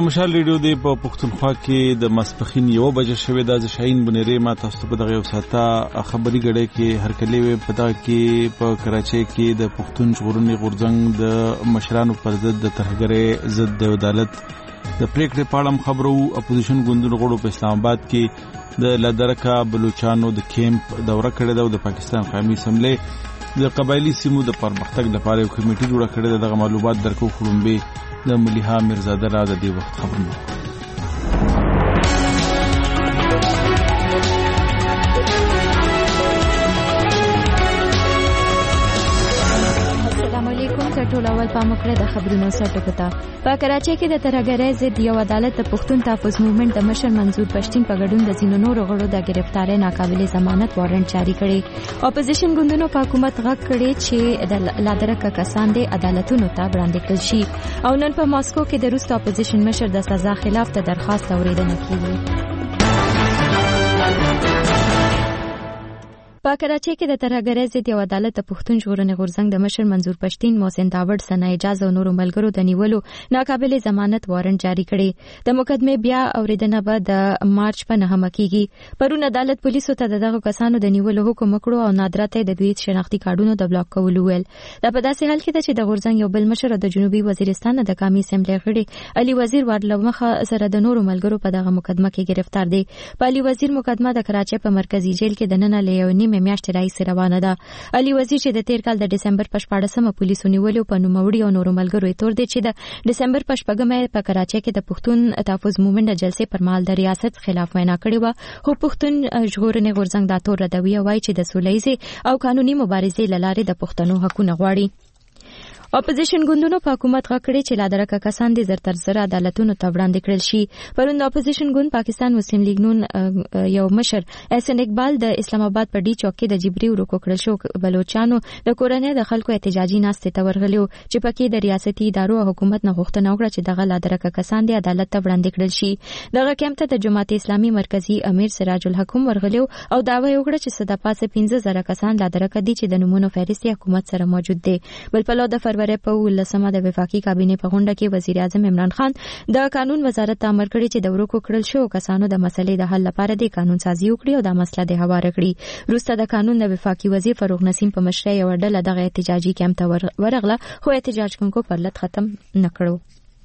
مشال ریډیو دی په پښتونخوا کې د ماسپخین 1 بجې شوې د شاهین بنيري ما تاسو په دغه وساته خبري غړې کې هر کلی په دغه کې په کراچۍ کې د پښتون ژغورنې غورځنګ د مشرانو پر ضد د ترهګرۍ ضد د عدالت د پریکړې په اړه خبرو اپوزیشن ګوندونو غړو په اسلام آباد کې د لدرکا بلوچستان د کیمپ دوره کړې ده او د پاکستان قومي اسمبلی د قبایلی سیمو د پرمختګ لپاره یو کمیټه جوړه کړې ده. دغه معلومات درکو خړومبه د ملیحه میرزاده را د دې وخت خبرونه. ټول اول پامکړه د خبرونو سرټکتا په کراچۍ کې د ترهګرۍ ضد یو عدالت د پښتون تحفظ موومېنټ د مشر منظور پښتين په ګډون د ځینو نورو غړو د گرفتارۍ ناقابل ضمانت وارنټ جاری کړي. اپوزیشن ګوندونو په حکومت غږ کړي چې د لادرکه کسان د عدالتونو ته وړاندې کړل شي او نن په ماسکو کې د روس اپوزیشن مشر د سزا خلاف د درخواست اوریدنه کیږي. په کراچۍ کې د ترهګرۍ ضد یو عدالت د پښتون ژغورنې غورځنګ د مشر منظور پښتين محسن داوړ سنا اجازه او نورو ملګرو د نیولو ناقابل ضمانت وارنټ جاری کړي. د مقدمه بیا اوریدنه به د مارچ په 9 کېږي. پرون عدالت پولیسو ته دغه کسانو د نیولو حکم وکړو او نادراته د دوی شناختی کارډونو د بلاک کولو ویل. دا په داسې حال کې ده چې د غورځنګ یو بل مشر د جنوبي وزیرستان د قومي اسمبلی غړي علي وزیر وارلمخه سره د نورو ملګرو په دغه مقدمه کې گرفتار دي. په علي وزیر مقدمه د کراچۍ په مرکزی جیل کې د نن له یو میاشتې راځي روانه ده. علي وزیر چې د تیر کال د ډسمبر په 14مه پولیسو نیولو په نوموړي او نورو ملګرو تور دي چې د ډسمبر په 14مه په کراچۍ کې د پښتون تحفظ موومېنټ د جلسې پر مهال د ریاست خلاف وینا کړې و خو پښتون ژغورنې غورځنګ دا تور ردوي او وايي چې د سولېزي او قانوني مبارزې لاره د پښتنو حقوقونه غواړي. اپوزیشن ګوندونو په حکومت غږ کړي چې لادرکه کسان د زر تر زر عدالتونو ته وړاندې کړل شي. پرون د اپوزیشن ګوند پاکستان مسلم لیگ نون یو مشر احسن اقبال د اسلام آباد په ډی چوک کې د جبري ورکو کړل شو بلوچستانو د کورنۍ د خلکو احتجاجي ناستې ته ورغلیو چې پکې د ریاستي ادارو او حکومت نه غوښتنه وکړه چې دغه لادرکه کسان د عدالت ته وړاندې کړل شي. دغه کیمپ ته د جماعت اسلامي مرکزی امیر سراج الحق ورغلیو او داوا وکړه چې صد پاسه 15000 کسان لادرکه دي چې د نمونه فهرست حکومت سره موجود دي. بل په لور د فروری په د وفاقي کابینه په غونډه کې وزیر اعظم عمران خان د قانون وزارت ته امر کړی چې د ورکو کړل شو کسانو د مسلې د حل لپاره د قانون سازي وکړي او د مسله د هواره کړي. وروسته د قانون د وفاقي وزیر فاروق نسیم په مشرۍ یو ډله دغه احتجاجي کیمپ ته ورغله خو احتجاج کوونکو پر لټ ختم نکړو.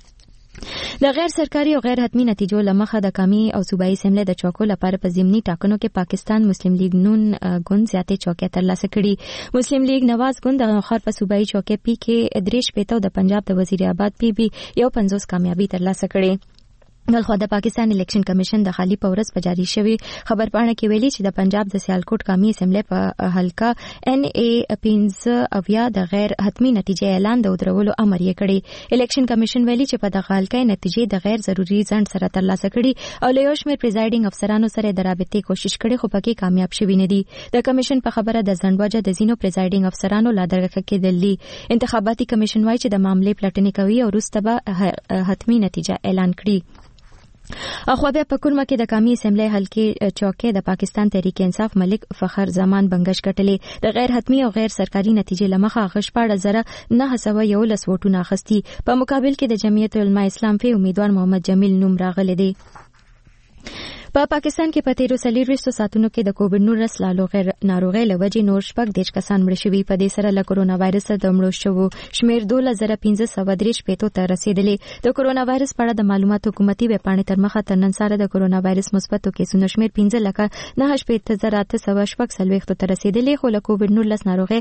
د غیر سرکاري او غیر حتمی نتیجو لمخه د قومي او صوبایي اسمبلی د چوکو لپاره په ضمني ټاکنو کې پاکستان مسلم لیگ نون ګوند زیاتې چوکۍ ترلاسه کړي. مسلم لیگ نواز ګوند د خار په صوبایي چوکۍ پی کې ادریش پیته د پنجاب د وزیر آباد پی بي یو 50 کامیابی ترلاسه کړي. بلخو د پاکستان الیکشن کمیشن د خالی پورس په جاری شوی خبر پاڼه کې ویلي چې د پنجاب د سیالکوټ قومي اسمبلی په حلقه ان ای 15 د غیر حتمی نتیجې اعلان د ودرولو امر یې کړی. الیکشن کمیشن ویلي چې په دغه حلقه نتیجې د غیر ضروري ځند سره ترلاسه کړي او له یو شمېر پریزایډینګ افسرانو سره د رابطې کوشش کړي خو پکې کامیاب شوي نه دي. د کمیشن په خبره د ځند وجه د زینو پریزایډینګ افسرانو لادرکه کېدل دي. انتخاباتي کمیشن وايي چې د معاملې پلټنې کوي او وروسته به حتمی نتیجه اعلان کړي. اخو بیا په کورما کې د قومي اسمبلی حلقې چوکۍ د پاکستان تحریک انصاف ملک فخر زمان بنگش کټلې د غیر حتمی او غیر سرکاري نتیجې لمخه غشپاړه زره 911 ووټونه اخستي. په مقابل کې د جمعیت العلماء اسلام په امیدوار محمد جمیل نوم راغلی دی. په پاکستان کې په 13 ساعتونو کې د کووډ-19 ناروغۍ له وجې نور شپږ دیش کسان مړه شوي. په دې سره له کرونا وایرس د مړو شوو شمېر 2535 ته رسیدلی. د کرونا وایرس په اړه د معلوماتو حکومتي ویب پاڼې تر مخه تر نن سره د کرونا وایرس مثبتو کیسونو شمېر 15,9,840 ته رسیدلی خو له کووډ-19 ناروغۍ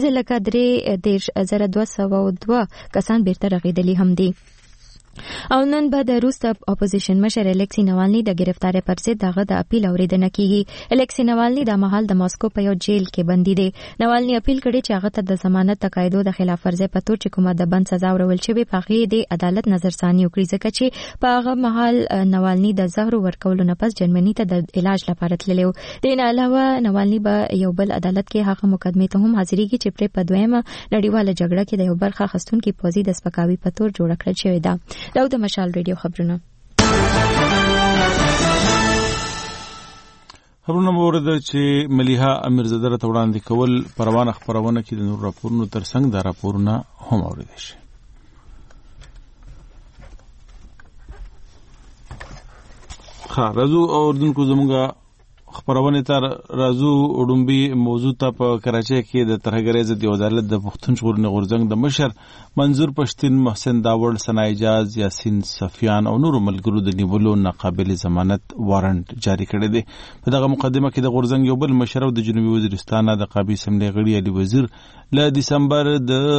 15,3,202 کسان بیرته رغیدلي هم دي. او نن به د روس اپوزیشن مشر الکسی نوالني د گرفتاری پر ضد دغه د اپیل اوریدنه کیږي. الکسی نوالني د مهال د ماسکو په یو جیل کې بندي دی. نوالني اپیل کړي چې هغه ته د ضمانت تقاعدو د خلاف ورزي په تور چې کومه د بند سزا ورول شوی په هغه د عدالت نظرثاني وکړي ځکه چې په هغه مهال نوالني د زهر ورکولو نه پس جرمني ته د علاج لپاره تللی و. د نه علاوه نوالني به یو بل عدالت کې هغه مقدمه ته هم حاضرېږي چې پر په دویمه نړیواله جګړه کې د یو برخه خستونکو پوزي د سپکاوي په تور جوړ کړل شوی ده. دا د مشال ریډیو خبرونه مورد چې ملیحه امیرزاده ته وړاندې کول پروانه خبرونه کې د نور راپورونو ترڅنګ دا راپورونه هم اوریدل شي. راځو اوردونکو زموږه خبرونه تر راځو وډمبي موضوع ته په کراچۍ کې د ترهګرۍ ضد عدالت د پښتون ژغورنې غورځنګ د مشر منظور پښتين محسن داوړ سنایجاز یاسین صفیان او نور ملګرو د نیولو ناقابل ضمانت وارنټ جاری کړی دی. په دغه مقدمه کې د غورځنګ یو بل مشر او د جنوبي وزیرستان د قابي اسمبلی غړي علي وزیر له دسمبر د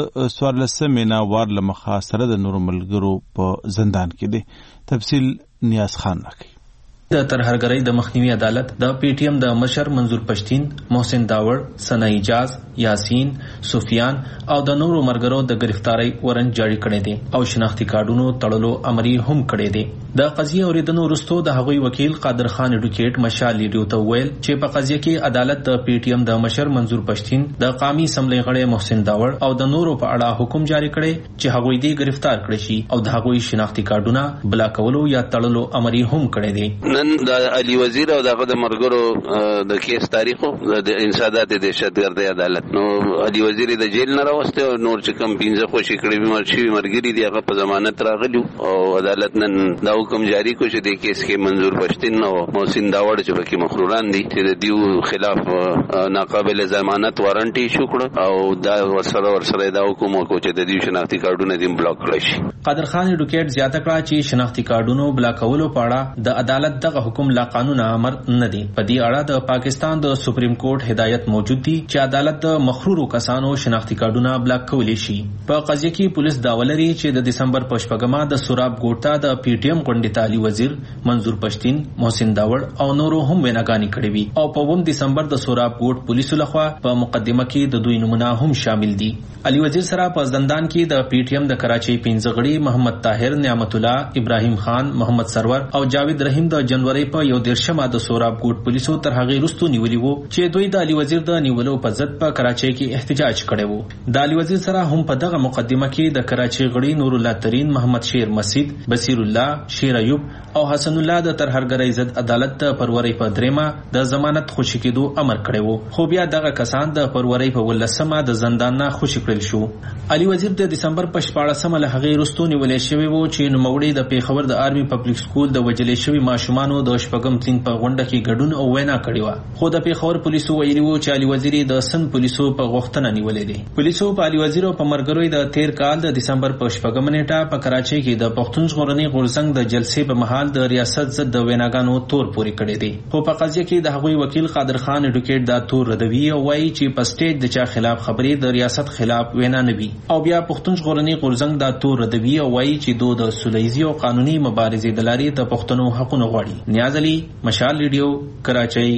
14 مینا وار لمخه سره د نور ملګرو په زندان کې دی. تفصیل نیاز خان راکړي. د ترهګرۍ د مخنیوي عدالت د پی ټی ایم د مشر منظور پښتين محسن داوړ سنایجاز یاسین صفیان او د نورو مرګرو د گرفتاری وارنټ جاری کړی دی او شناختی کارډونو تړلو امر هم کړی دی. د قضیه اوریدنو وروسته د هغوی وکیل قادر خان اډوکیټ مشال لیډیو ته ویل چې په قضیه کې عدالت د پی ټی ایم د مشر منظور پښتين د قومي اسمبلی غړي محسن داوړ او د نورو په اړه حکم جاری کړی چې هغوی دې گرفتار کړي شي او د هغوی شناختی کارډونه بلا کولو یا تړلو امر هم کړی دی. د علي وزیر او دغه د مرګرو د کیس تاریخو د انسادات دهشتګردۍ عدالت نو علي وزیر د جیل نه راوسته او نور چې کم 15 خوشي کړي مرګري دی هغه په ضمانت راغلي او عدالت نن دا حکم جاری کو چې د کیس کې منظور پښتين او محسن داوړ چې پکې مخروران دي چې د دیو خلاف ناقابل ضمانت وارنټ ایشو کړ او دا ورسره دا حکم کو چې د دیو شناختی کارډونه دیم بلاک کړی شي. قادر خان اډوکیټ زیاته کړه چې شناختی کارډونو بلاکولو په اړه د عدالت دغه حکم لا قانون امر نه دی. په دې اړه د پاکستان د سپریم کورټ هدایت موجود دی چې عدالت د مخرورو کسانو شناختی کارډونه بلاک کولی شي. په قضیه کې پولیس داوا لري چې د دسمبر په شپږمه د سوراب ګوټا د پی ټی ایم غونډې ته علي وزیر منظور پښتين محسن داوړ او نورو هم ویناګانی کړې وي او په 1 دسمبر د سوراب ګوټ پولیسو لخوا په مقدمه کې د دوی نمونه هم شامل دي. علي وزیر سره په زندان کې د پی ټی ایم د کراچۍ 15 غړي محمد طاهر نعمت الله ابراهیم خان محمد سرور او جاوید رحیم د جنوري په 11 د سوراب ګوټ پولیسو تر هغه وروسته نیولي وو چې دوی د علي وزیر د نیولو په ضد په کراچۍ کې احتجاج کړی وو. د علي وزیر سره هم په دغه مقدمه کې د کراچۍ غړي نور الله ترين محمد شیر مسجد بصیر الله شیر ایوب او حسن الله د ترهګرۍ ضد عدالت د فروری په 3 د ضمانت خوشی کېدو امر کړی وو خو بیا دغه کسان د فروری په 18 د زندان نه خوشی کړل شو. علي وزیر د دسمبر په 14 له هغه وروسته نیولې شوی وو چې نوموړي د پیښور د آرمي پبلک سکول د وجلې شوی ماشومانو د شپږم ټینګ په غونډه کې ګډون او وینا کړې و خو د پیښور پولیسو ویلي وو چې علي وزیر د سن پولیسو په غوښتنه نیولې دي. پولیسو په علي وزیر او په مرګروي د 13 کال د دسمبر په 14 نیټه په کراچۍ کې د پښتون ژغورنې غورځنګ د جلسې په محل د ریاست ضد د ویناګانو تور پوري کړی دی. خو په قضیه کې د هغوی وکیل قادر خان اډوکیټ دا تور ردوي او وایي چې په سټیج د چا خلاف خبرې د ریاست خلاف وینا نه وي او بیا پښتون ژغورنې غورځنګ دا تور ردوي او وایي چې د سولهیزي او قانوني مبارزې د لارې د پښتنو حقونه غواړي. نیاز علي مشال لیډیو کراچۍ.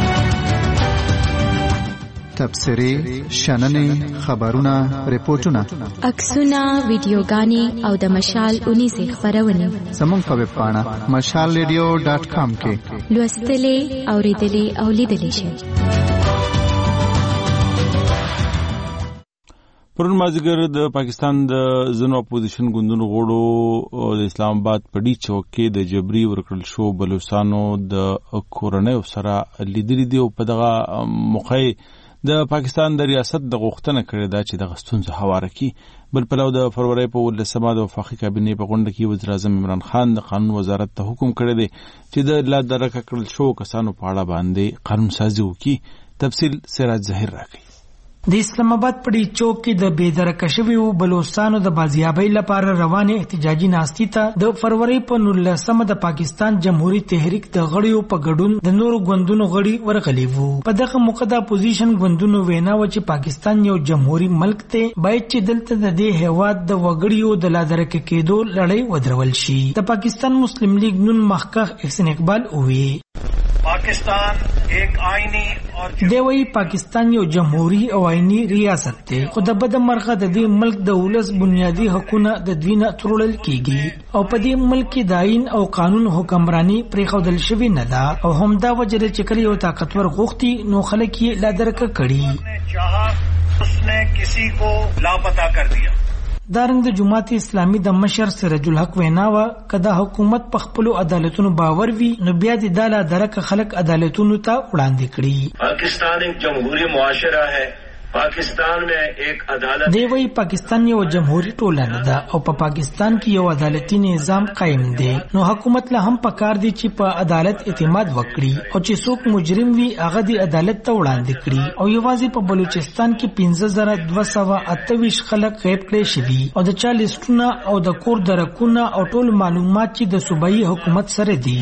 تبصرې شننې خبرونه ریپورتونه عکسونه ویډیوګانې او د مشال 19 خبرونه زموږ په ویب پاڼه mashalradio.com کې لوستلې اوریدلې او لیدلې شئ. پرون مازیګر د پاکستان د زنو اپوزیشن ګوندونو غړو د اسلام آباد په ډی چوک کې د جبري ورکړل شو بلوچستانو د کورنۍ سره لیدلې دی او په دغه موقع د پاکستان د ریاست د غوښتنه کړې ده چې د غستونځ هواره کی. بل پلو د فروری په 18 د وفاقي کابینې په غونډه کې وزیر اعظم عمران خان د قانون وزارت ته حکم کړی دی چې د لا درکه کړل شو کسانو په اړه باندې قانون سازي وکړي. تفصیل سراج ظاهر راکړي. د اسلام آباد په ډی چوک کې د بېدرکه شویو بلوچستانو د بازیابۍ لپاره روانې احتجاجي ناستې ته د فروری په 19 د پاکستان جمهوریت تحریک د غړیو په ګډون د نورو ګوندونو غړي ورغلي وو. په دغه موقع د اپوزیشن ګوندونو وینا و چې پاکستان یو جمهوریت ملک دی باید چې دلته د دې هیواد د وګړیو د لادرکه کېدو لړۍ ودرول شي. د پاکستان مسلم لیگ نون مخکښ احسن اقبال ووی پاکستان ایک آئینی اور دوی پاکستان یو جمهوری او آئینی ریاست دی خو د بد مرغه د دې ملک د ولس بنیادی حقوقونه د دوی نه ترړل کیږي او په دې ملک کې د آئین او قانون حکمرانی پرېښودل شوی نه ده او همدا وجه ده چې کله یو طاقتور غوښتي نو خلک یې لادرکه کړي اس نے کسی کو لاپتا کر دیا. دارنګ د جماعت اسلامی د مشر سراج الحق ویناوه کدا حکومت په خپل عدالتونو باور وي نو بیا د داله درک خلک عدالتونو ته وړاندې کړي. پاکستان ایک جمهوری معاشرہ ہے पाकिस्तान में एक अदालत دی وی پاکستان یو جمهوریت ټولنه ده او په پاکستان کې یو عدالتي نظام قائم دی. نو حکومت له هم پکار دی چې په عدالت اعتماد وکړي او چې څوک مجرم وي هغه د عدالت ته وړاندې کړي. او یوازې په بلوچستان کې 15228 خلک غیب کړي شوي او د 40 ټونه او د کور درکونه او ټول معلومات چې د صوبایي حکومت سره دي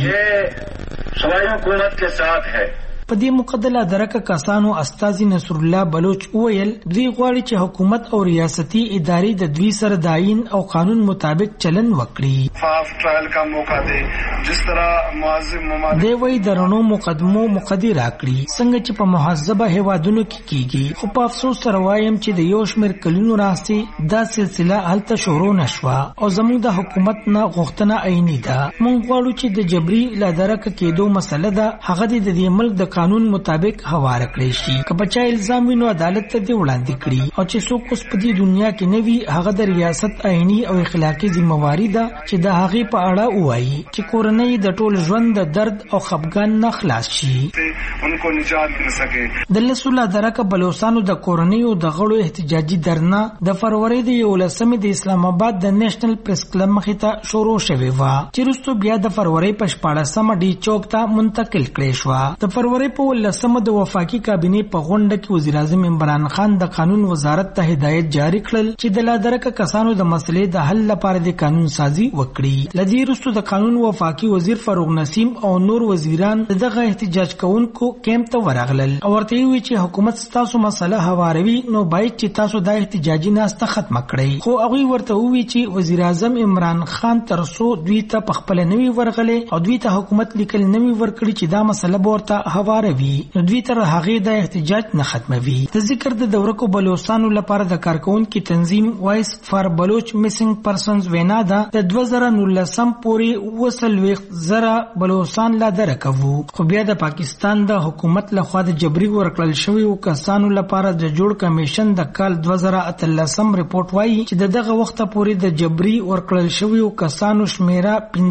صوبائی حکومت کے ساتھ ہے. په دې مقدله درکه کسانو استاذ نصر الله بلوچ وویل دوی غواړي چې حکومت او ریاستي ادارې د دوی سره د آئین او قانون مطابق چلن وکړي. فاف ټرایل کا موقع دے جس طرح معذب ممالک دی وی درنو مقدمو مقدر راکړي څنګه چې په مهذبه هیوادونو کې کیږي. خو په افسوس سره وایم چې د یو شمېر کلونو راځي دا سلسله هلته شروع نشوه او زموږ د حکومت نه غوښتنه عیني ده. موږ غواړو چې د جبري لا درکه کېدو مسله ده هغه د دې ملک د قانون مطابق حواله کړی شي. که بچا الزام وینو عدالت ته دی وړاندې کړي او چې څوک اوس په دې دنیا کې نه وي هغه د ریاست آئینی او اخلاقی ذمہواری ده چې د هغې په اړه وایي چې کورنۍ د ټول ژوند د درد او خفګان نه خلاص شي. انکو نجات مل سکے. د لسوله درکه بلوچستانو د کورنۍ او د غړو احتجاجي درنا د فروری د 11 د اسلام آباد د نېشنل پریس کلب مخې ته شروع شوې و چې وروسته بیا د فروری په 14 ډي چوک ته منتقل کړې شو. د فروری په 19 د وفاقي کابینې په غونډه کې وزیر اعظم عمران خان د قانون وزارت ته هدایت جاری کړل چې د لادرکه کسانو د مسلې د حل لپاره د قانون سازي وکړي. لدی وروسته د قانون وفاقي وزیر فاروق نسیم او نور وزیران دغه احتجاج کوونکو کیمپ ته ورغلل او ورته وی چې حکومت تاسو مسله هواروي نو باید چې تاسو د احتجاجي ناسته ختم کړئ. خو هغه ورته وی چې وزیر اعظم عمران خان ترسو دوی ته په خپل نوي ورغلې او دوی ته حکومت لیکل نوي ورکړي چې دا مسله ورته هواروي نو دوی تر هغه د احتجاج نه ختموي. د ذکر د دورکو بلوچستانو لپاره د کارکونکو تنظیم وایس فار بلوچ میسنګ پرسنز وینا ده د 2019 پورې وسلويخ زره بلوچستان لا درکوو. خو بیا د پاکستان د حکومت لخوا د جبري ورکړل شوی کسانو لپاره د جوړ کمیشن د کال 2013 ریپورت وایي چې دغه وخت پورې د جبري ورکړل شوی کسانو شمیره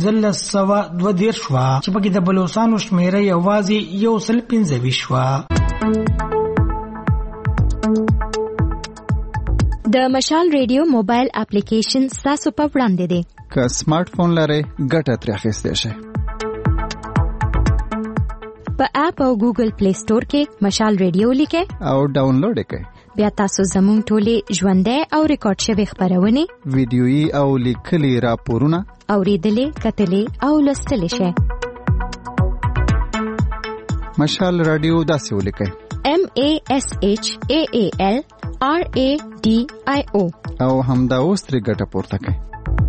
1502 شو چې پکې د بلوچستانو شمیره یوازې 115 شو. د مشال ریډیو موبایل اپلیکیشن تاسو په وړاندې دی. که سمارټ فون لرئ ګټه ترې اخیستی شئ. په اپ او ګوګل پلی سٹور کې مشال ریډیو لیکئ او ډاونلوډ یې کړئ. بیا تاسو زموږ ټولې ژوندۍ او ریکارډ شوي خپرونې ویډیويي او لیکلي راپورونه اوریدلې کتلې او لوستلی شئ. مشال رادیو داسې ولیکئ MASHAAL RADIO او همدا اوس ترې ګټه پورته کړئ.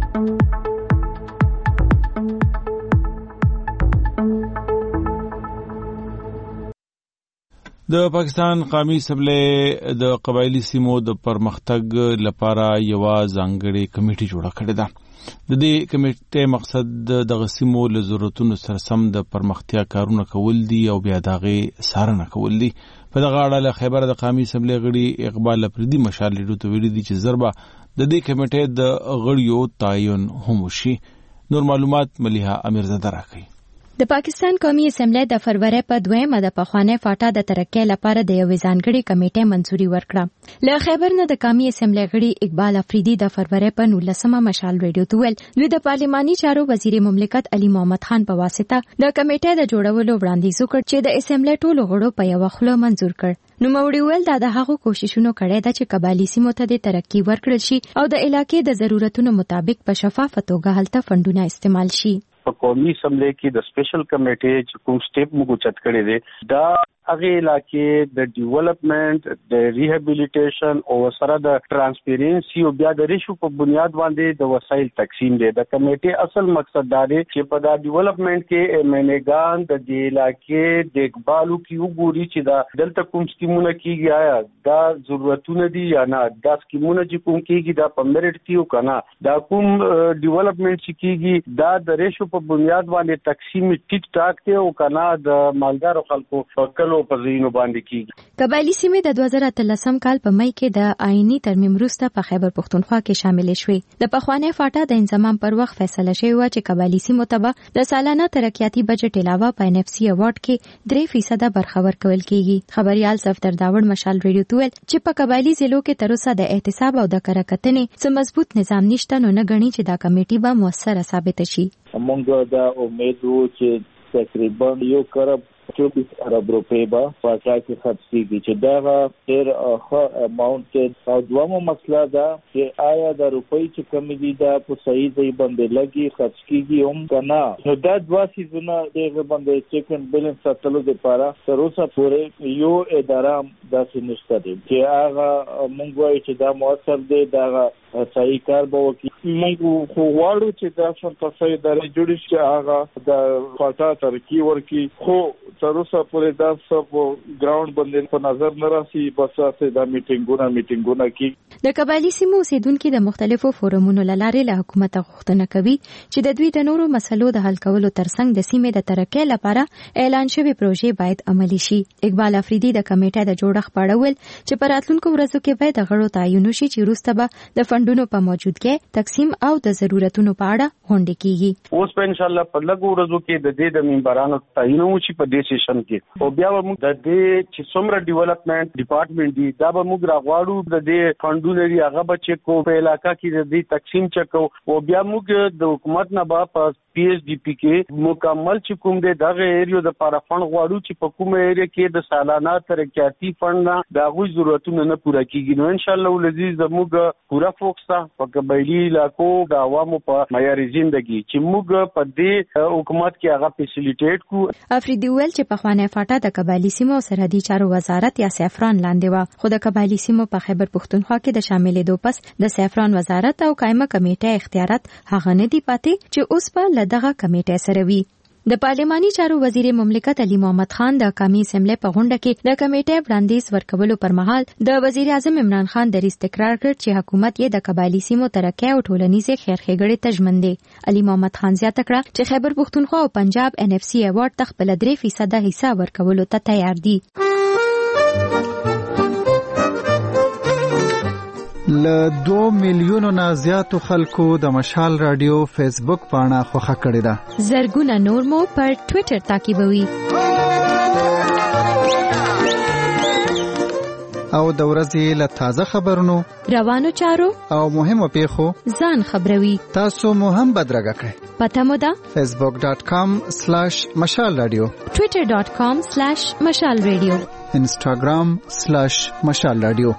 د پاکستان قومي اسمبلی د قبایلی سیمو د پرمختګ لپاره یو ځانګړي کمیټه جوړه کړې ده. د دې کمیټې مقصد د سیمو له ضرورتونو سره سم د پرمختیا کارونه کول دي او بیا دغه سارنه کول دي. په دغه اړه له خیبر د قومي اسمبلی غړي اقبال افریدي مشال لیدو ته ویلي دي چې ضربه د دې کمیټې د غړیو تعین هم وشي. نور معلومات مليحه امیرزاده راکړي. د پاکستان قومي اسمبلی د فروری په 2 د پخوانۍ فاټا د ترقۍ لپاره د یوې ځانګړې کمیټې منځوري ورکړه. له خیبر نه د قومي اسمبلی غړي اقبال افریدي د فروری په 19 مشال ریډیو ته ویل دوی د پارلماني چارو وزیر مملکت علي محمد خان په واسطه د کمیټې د جوړولو وړاندیز وکړ چې د اسمبلی ټولو غړو په یو خوله منځور کړ. نو موري ویل دا د هغو کوششونو کړی ده چې قبایلی سیمو ته د ترقی ورکړل شي او د علاقې د ضرورتونو مطابق په شفافه توګه هلته فندونه استعمال شي. په قومي اسمبلی کې د سپیشل کمیټې چې کوم سټیپ موږ چت کړی دی دا هغه علاقې د ډیولپمنٹ د ریهابیلیټیشن او سره د ترانسپیرنسي او بیا د ریشو په بنیاد باندې د وسایل تقسیم دی. د کمیټې اصل مقصد دا دی چې په دا ډیولپمنٹ کې منګان د دې علاقې د اقبالو کې وګوري چې دا دلته کوم سکیمونه کیږي آیا دا ضرورتونه دي یا نه، دا سکیمونه چې کوم کیږي دا په میرټ کیو کنه، دا کوم ډیولپمنٹ چې کیږي دا د ریشو په بنیاد باندې تقسیم ټیک ټاک دی او کنه د مالدار خلکو په کلو خبرو په ځینو باندې کیږي. قبایلی سیمې د 2013 کال په مئی کې د آئینی ترمیم وروسته په خیبر پښتونخوا کې شامل شوې. د پخوانی فاټا د انضمام پر وخت فیصله شوې و چې قبایلی سیمو ته د سالانه ترقیاتي بجټ علاوه په NFC اوارډ کې 3% برخه ورکول کیږي. خبريال صفدر داوړ مشال ریډیو ته ویل چې په قبایلی ضلعو کې تر اوسه د احتساب او د کارکتنې څه مضبوط نظام نشته، نو نه غني چې دا کمیټي به موثره ثابت شي. موږ دا امید وو چې تقریبا 1.24 ارب روپے با فاټا کې خرڅ کیږي چې دا ډېر ښه اماونټ او دومره مسله ده چې آیا د روپۍ چې کمی دي دا په صحیح ځای باندې لګي خرڅ کیږي هم کنه. نو دا دوا سیزونه دغه باندې چیک اینڈ بیلنس ساتلو لپاره تر اوسه پورې یو اداره داسې نشته دي چې هغه موږ وایو چې دا موثر دی، دا صحیح کار به وکړي. موږ خو غواړو چې دا څنګه ادارې جوړې شي، هغه د فاټا ترقی ورکړي، خو تر اوسه پورې دا سب ګراوند باندې په نظر نه راسي. بس تاسو دا میټینګونه کی. د قبایلی سیمو اوسیدونکو د مختلفو فورمونو لاره له حکومت غوښتنه کوي چې د دوی د نورو مسلو د حل کولو ترڅنګ د سیمې د ترقۍ لپاره اعلان شوی پروژې باید عملي شي. اقبال افریدي د کمیټې د جوړښت په اړه ویل چې په راتلونکو ورځو کې باید د غړو تعین وشي چې وروسته به د فندونو په موجودګۍ تقسیم او د ضرورتونو په اړه غونډې کیږي. اوس په ان شاء الله په لږو ورځو کې د دې د منبرانو تعین وشي په دې سیشن کې، او بیا موږ د دې چې څومره ډیولپمنٹ ډپارټمنټ دی دا به موږ راغواړو د دې فندونو لري هغه بچ کو په علاقہ کې د دې تقسیم چکو، او بیا موږ د حکومت نه په PHDP کې مکمل چې کوم دی دغه ایریو د لپاره فند غواړو چې په کومه ایریا کې د سالانه ترقیاتي فند د غوښ ضرورتونو نه پوره کیږي. نو ان شاء الله ولذي زموږ پورا فوکس په قبایلی علاقو د عوامو په معیاري ژوندۍ چې موږ په دې حکومت کې هغه فیسیلیټیټ کو. افریدي ویل چې په خوانه فاټا د قبایلی سیمو سرحدي چارو وزارت یا سیفران لاندې و، خو د قبایلی سیمو په خیبر پښتونخوا کې د شاملېدو پس د سیفران وزارت او قائمه کمیټه اختیارات هغه نه دی پاتې چې اوس په دغه کمیټه سره وي. د پارلماني چارو وزیر مملکت علي محمد خان د قومي اسمبلی په غونډه کې د کمیټې وړاندیز ورکولو پر مهال د وزیر اعظم عمران خان دریځ تکرار کړ چې حکومت یې د قبایلی سیمو ترقۍ او ټولنیزې خیرښېګڼې ته ژمن دی. علي محمد خان زیاته کړه چې خیبر پښتونخوا او پنجاب NFC اوارډ ته خپل 3% حصہ ورکولو ته تیار دي. ل 2 میلیونو نه زیاتو خلکو د مشال رادیو فیسبوک پاڼه خوښه کړې ده. زرګونه نور مو پر ټوئیټر تعقیبوي او د ورځې له تازه خبرونو، روانو چارو او مهمو پیښو ځان خبروي. تاسو مو هم بدرګه کړئ. پته مو ده facebook.com/mashalradio، twitter.com/mashalradio، instagram/mashalradio.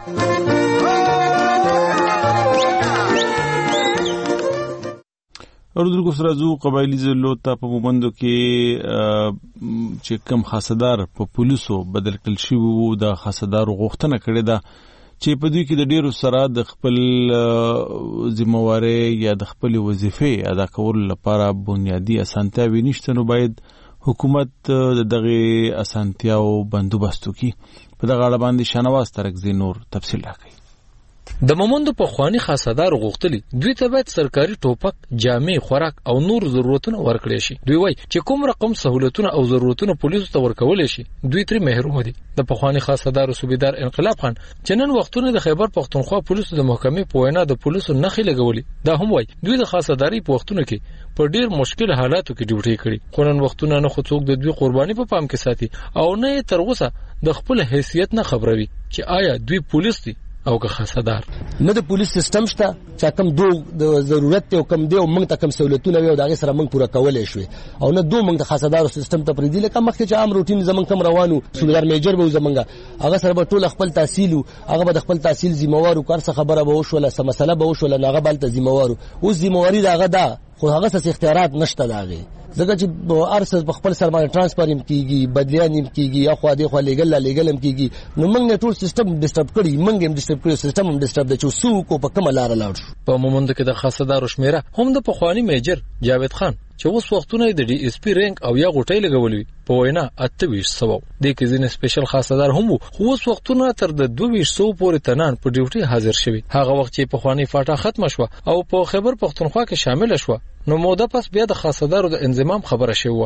اردو سره زو قبایلی ضلعو ته په مومندو کې چې کم خاصدار په پولیسو بدل کړل شي وو د خاصدارو غوښتنه کړې ده چې په دوی کې د ډیرو سره د خپل ذمہواری یا د خپل وظیفې ادا کولو لپاره بنیادی اسانتیاوې نشته، نو باید حکومت دغه اسانتیاو بندوبست وکړي. په دغه اړه باندې شانواز ترکزی نور تفصیل راکړي. د مومندو په خواني خاصدار غوښتلی دوی ته باید سرکاري ټوپک، جامې، خوراک او نور ضرورتونه ورکړي شي. دوی وایي چې کوم رقم سہولتونه او ضرورتونه پولیسو ته ورکول شي دوی ترې محروم دي. د پخوانی خاصدار صوبیدار انقلاب خان چې نن وختونه د خیبر پښتونخوا پولیسو د محکمې په وینا د پولیسو نخښې لګولي، دا هم وایي دوی د خاصداري په وختونو کې په ډیر مشکل حالاتو کې ډیوټي کړي، خو نن وختونه نه خو څوک د دوی قرباني په پام کې ساتي او نه تر اوسه د خپل حیثیت نه خبروي چې آیا دوی پولیس دي او که خاصدار. نه د پولیس سیستم شته چې کم د ضرورت ته کم دی او موږ ته کم سہولتونه وي او دغه سره موږ پوره کولای شو، او نه موږ د خاصدارو سیستم ته پریدي لکه مخکې چې عام روټین زمونږ کم روانو صوبیدار میجر به زمونږ هغه سره به ټول خپل تحصیل هغه به خپل تحصیل ذمہوارو کار څه خبره به وشول، څه مسله به وشول، هغه بل ته ذمہوارو اوس ذمہواری دغه ده، خو هغه څه اختیارات نشته دغه ځکه چې ارسل په خپل سر باندې ترانسفر هم کیږي، بدلیان هم کیږي، یا خو دې خو لیګل هم کیږي. نو موږ نه ټول سیستم ډیسټرب کړی، موږ هم ډیسټرب کړی، سیستم هم ډیسټرب د چوسو کو په کومه لار لاړ شو. په مومند کې د خاصدارو شمیره هم د پخوانی میجر جاوید خان چې اوس وختونه د DSP رینک او یا غټۍ لګولې په وینا 2800 د کې ځینې سپیشل خاصدار هم خو اوس وختونه تر د 2200 پورې تنان په ډیوټي حاضر شوی. هغه وخت چې پخوانی فاټا ختم شو او په خیبر پښتونخوا کې شامل شو، نو موده پس بیا د خاصدارو د انضمام خبره شوه.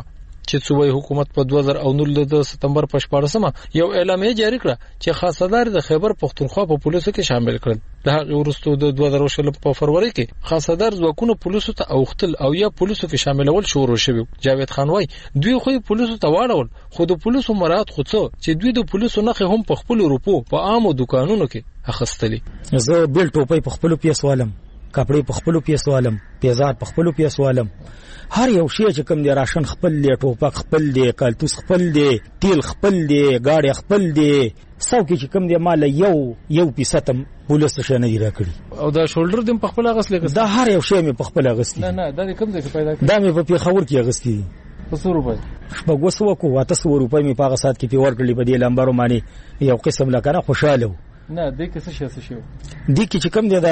چې صوبایي حکومت په 2019 سپتمبر په 14 یو اعلامیه جاری کړه چې خاصدار د خیبر پختونخوا په پولیسو کې شامل کړل. د هغه وروسته د 2020 په فروری کې خاصدار ځواکونو پولیسو ته اوختل او یا پولیسو کې شاملول شروع شوه. جاوید خان وای دوی خو پولیسو ته واړول خو د پولیسو مراد خو څه چې دوی د پولیسو نخې هم په خپل روپو په عامو دکانونو کې اخستلي. زه بیل ټوپۍ په خپل پیسوالم، کپڑے په خپل پیسوالم، پیزار په خپل پیسوالم، هر یو شی چې کوم دی راشن خپل دی، ټوپک خپل دی، کالتوس خپل دی، تیل خپل دی، گاډي خپل دی، څوک چې کوم دی مال یو پیسه پولیس ته نه دی راکړي. او دا شولډر دیم په خپل اغسل کې دا هر یو شی مې په خپل اغسل. نه دا کوم ځای کې پیدا کړ؟ دا مې په پیښور کې اغسل. په 100 روپۍ شپږ وسو کو 800 روپۍ مې په هغه سات کې پیور کړلی په دې لمبرو باندې یو قسم لکه خوشاله و. نه دې کې څه شي دې کې چې کوم دی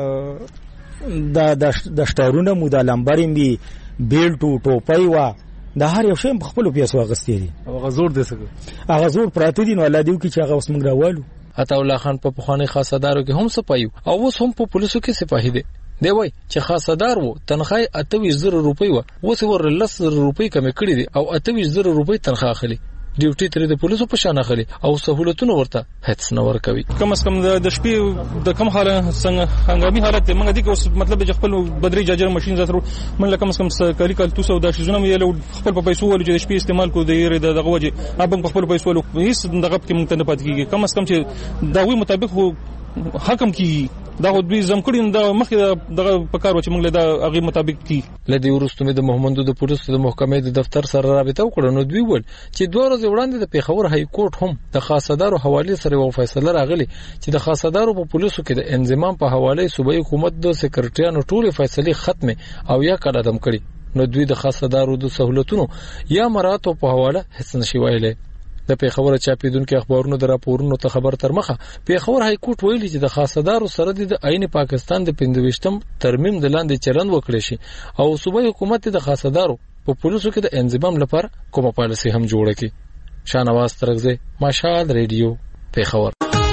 د شټارونه مو د لمبرې می بیلټو ټوپۍ وا د هر یو شی په خپل پیسو اغستې دي. او غزور دې څنګه هغه زور پراته دي نو الله دې کې چې هغه اوس موږ راوالو. عطا الله خان په پخوانی خاصدارو کې هم سپایو او اوس هم په پولیسو کې سپاهی دي. دی وای چې خاصدار وو تنخواه 28,000 روپۍ و اوس ور 10,000 روپۍ کم کړي دي او 28,000 روپۍ تنخواه اخلي. ډیوټي تر د پولیسو په شان اخلي او سہولتونه ورته هیڅ نه ورکوي. کم از کم د شپې د کم حاله څنګه هنګامي حالت موږ دي کې اوس مطلب د خپل بدري جاجر ماشين زاترو موږ کم از کم کلی کال توسو د شیزونه مې خپل په پیسو ول چې د شپې استعمال کو د یری دغه وجه ابم په خپل پیسو ول هیڅ دغه کې مونږ ته نه پات کیږي. کم از کم چې دا وی مطابق حکم کی دا دوی زم کړي دا مخکې دغه پکار و چې موږ له دا هغه مطابق کی. لدی ورستمه د محمد د پولیسو د محکمې د دفتر سره رابطه وکړه نو دوی ول چې 2 ورځې وړاندې د پیښور های کورټ هم د خاصدارو حواله سره یو فیصله راغلی چې د خاصدارو په پولیسو کې د انضمام په حواله صوبایي حکومت د سکرټریانو ټول فیصله ختمه او یا قدم کړي. نو دوی د خاصدارو د سہولتونو یا مراتو په حواله هیڅ نشي ویلي. د پیښور چاپیدونکو اخبارونو د راپورونو ته خبر تر مخه پیښور های کورټ ویلي چې د خاصدارو سره د عین پاکستان د 25م ترمیم د لاندې چلند وکړي شي او صوبایي حکومت د خاصدارو په پولیسو کې د انضمام لپاره کومه پالیسي هم جوړه کړي. شانواز ترغزه مشال ریډیو پیښور.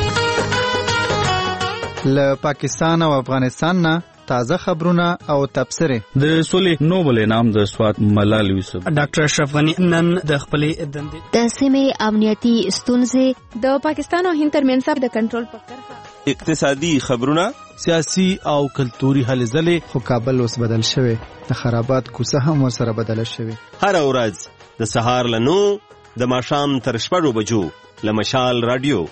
له پاکستان او افغانستان نه تازه خبرونه او تبصره. د سولې نوبل انعام د سواد ملال یوسف ډاکټر اشرف غنی نن د خپل دندې د سیمې امنیتي ستونزې د پاکستان او هند ترمنځ د کنټرول په کرښه اقتصادي خبرونه سیاسي او کلتوري هلې ځلې. خو کابل اوس بدل شوی د خرابات کوڅه هم ورسره بدل شوی. هر ورځ د سهار له 9 د ماښام تر 6 بجو له مشال رادیو.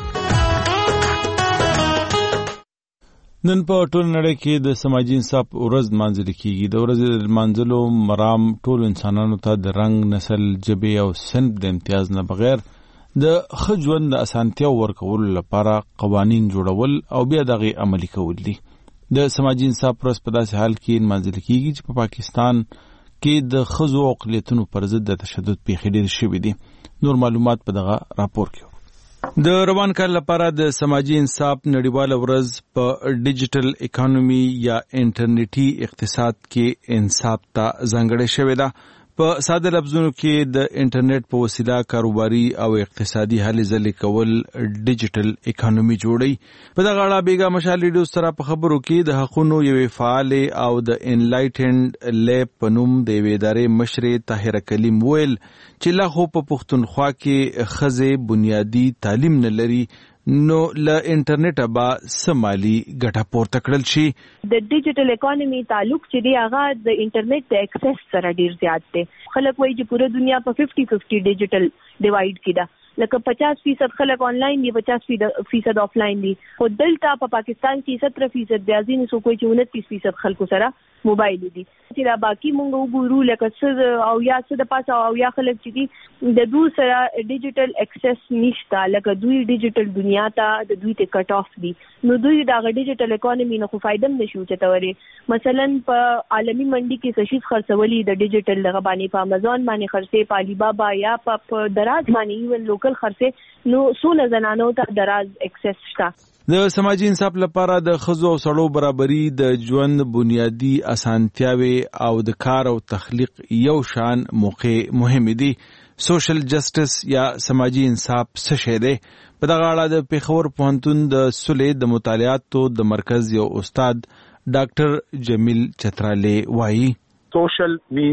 نن په ټول نړۍ کې د سماجی انصاف ورځ مانځل کیږي. د ورځې مانځلو مرام ټول انسانانو ته د رنگ، نسل، جبه او سند د امتیاز نه بغیر د ښه ژوند د اسانتیا ورکولو لپاره قوانین جوړول او بیا دغه عملي کول دي. د سماجی انصاف ورځ په داسې حال کې مانځل کیږي چې په پاکستان کې د ښځو او اقلیتونو پر ضد د تشدد پیښې ډېرې شوې دي. نور معلومات په دغه راپور کې. د روان کال لپاره د سماجی انصاف نړیواله ورځ په ډیجیټل اکانومي یا انټرنیټي اقتصاد کې انصاف ته ځانګړې شوې ده. په ساده لفظونو کې د انټرنیټ په وسیله کاروباري او اقتصادي هلې ځلې کول ډیجیټل اکانومي جوړي. په دغه اړه بیګا مشال ریډیو سره په خبرو کې د حقوقو یوې فعال او د انلایټنډ لیب په نوم د یوې ادارې مشر طاهره کلیم ویل چې لا خو په پښتونخوا کې ښځې بنیادی تعلیم نه لري نو له انټرنیټ به سمالي ګټه پورته کړل شي. د ډیجیټل اکانومي تعلق چې دی هغه د انټرنیټ د اکسس سره ډیر زیات دی. خلک وایي چې پوره دنیا په 50-50 ډیجیټل ډیوایډ کې ده. لکه 50% خلک آنلاین دي 50% آفلاین دي. خو دلته په پاکستان کې 70% د ازین سو کوئی چې 29% خلکو سره موبایل دي. چې دا باقی مونږ وګورو لکه څه او یا څه د پاسه او یا خلک چې دي د دوی سره ډیجیټل اکسس نشته لکه دوی ډیجیټل دنیا ته د دوی ته کټ اف دي. نو دوی دا ډیجیټل اکانومي نه خو فائدہ نشو چتوري. مثلا په عالمي منډي کې سشیز خرڅولي د ډیجیټل لغه باندې په امازون باندې خرڅې په علي بابا یا په دراز باندې ایون لوکل خرڅې نو سونه زنانو ته دراز اکسس شته. د سماجی انصاف لپاره د ښځو او سړو برابري د ژوند بنیادی اسانتیاوي او د کار او تخلیق یو شان موقع مهم دي. سوشل جسټس یا سماجی انصاف څه شی دی؟ په دغه اړه د پیښور پوهنتون د سولې د مطالعاتو د مرکز یو استاد ډاکټر جمیل چتراله وایي. Social means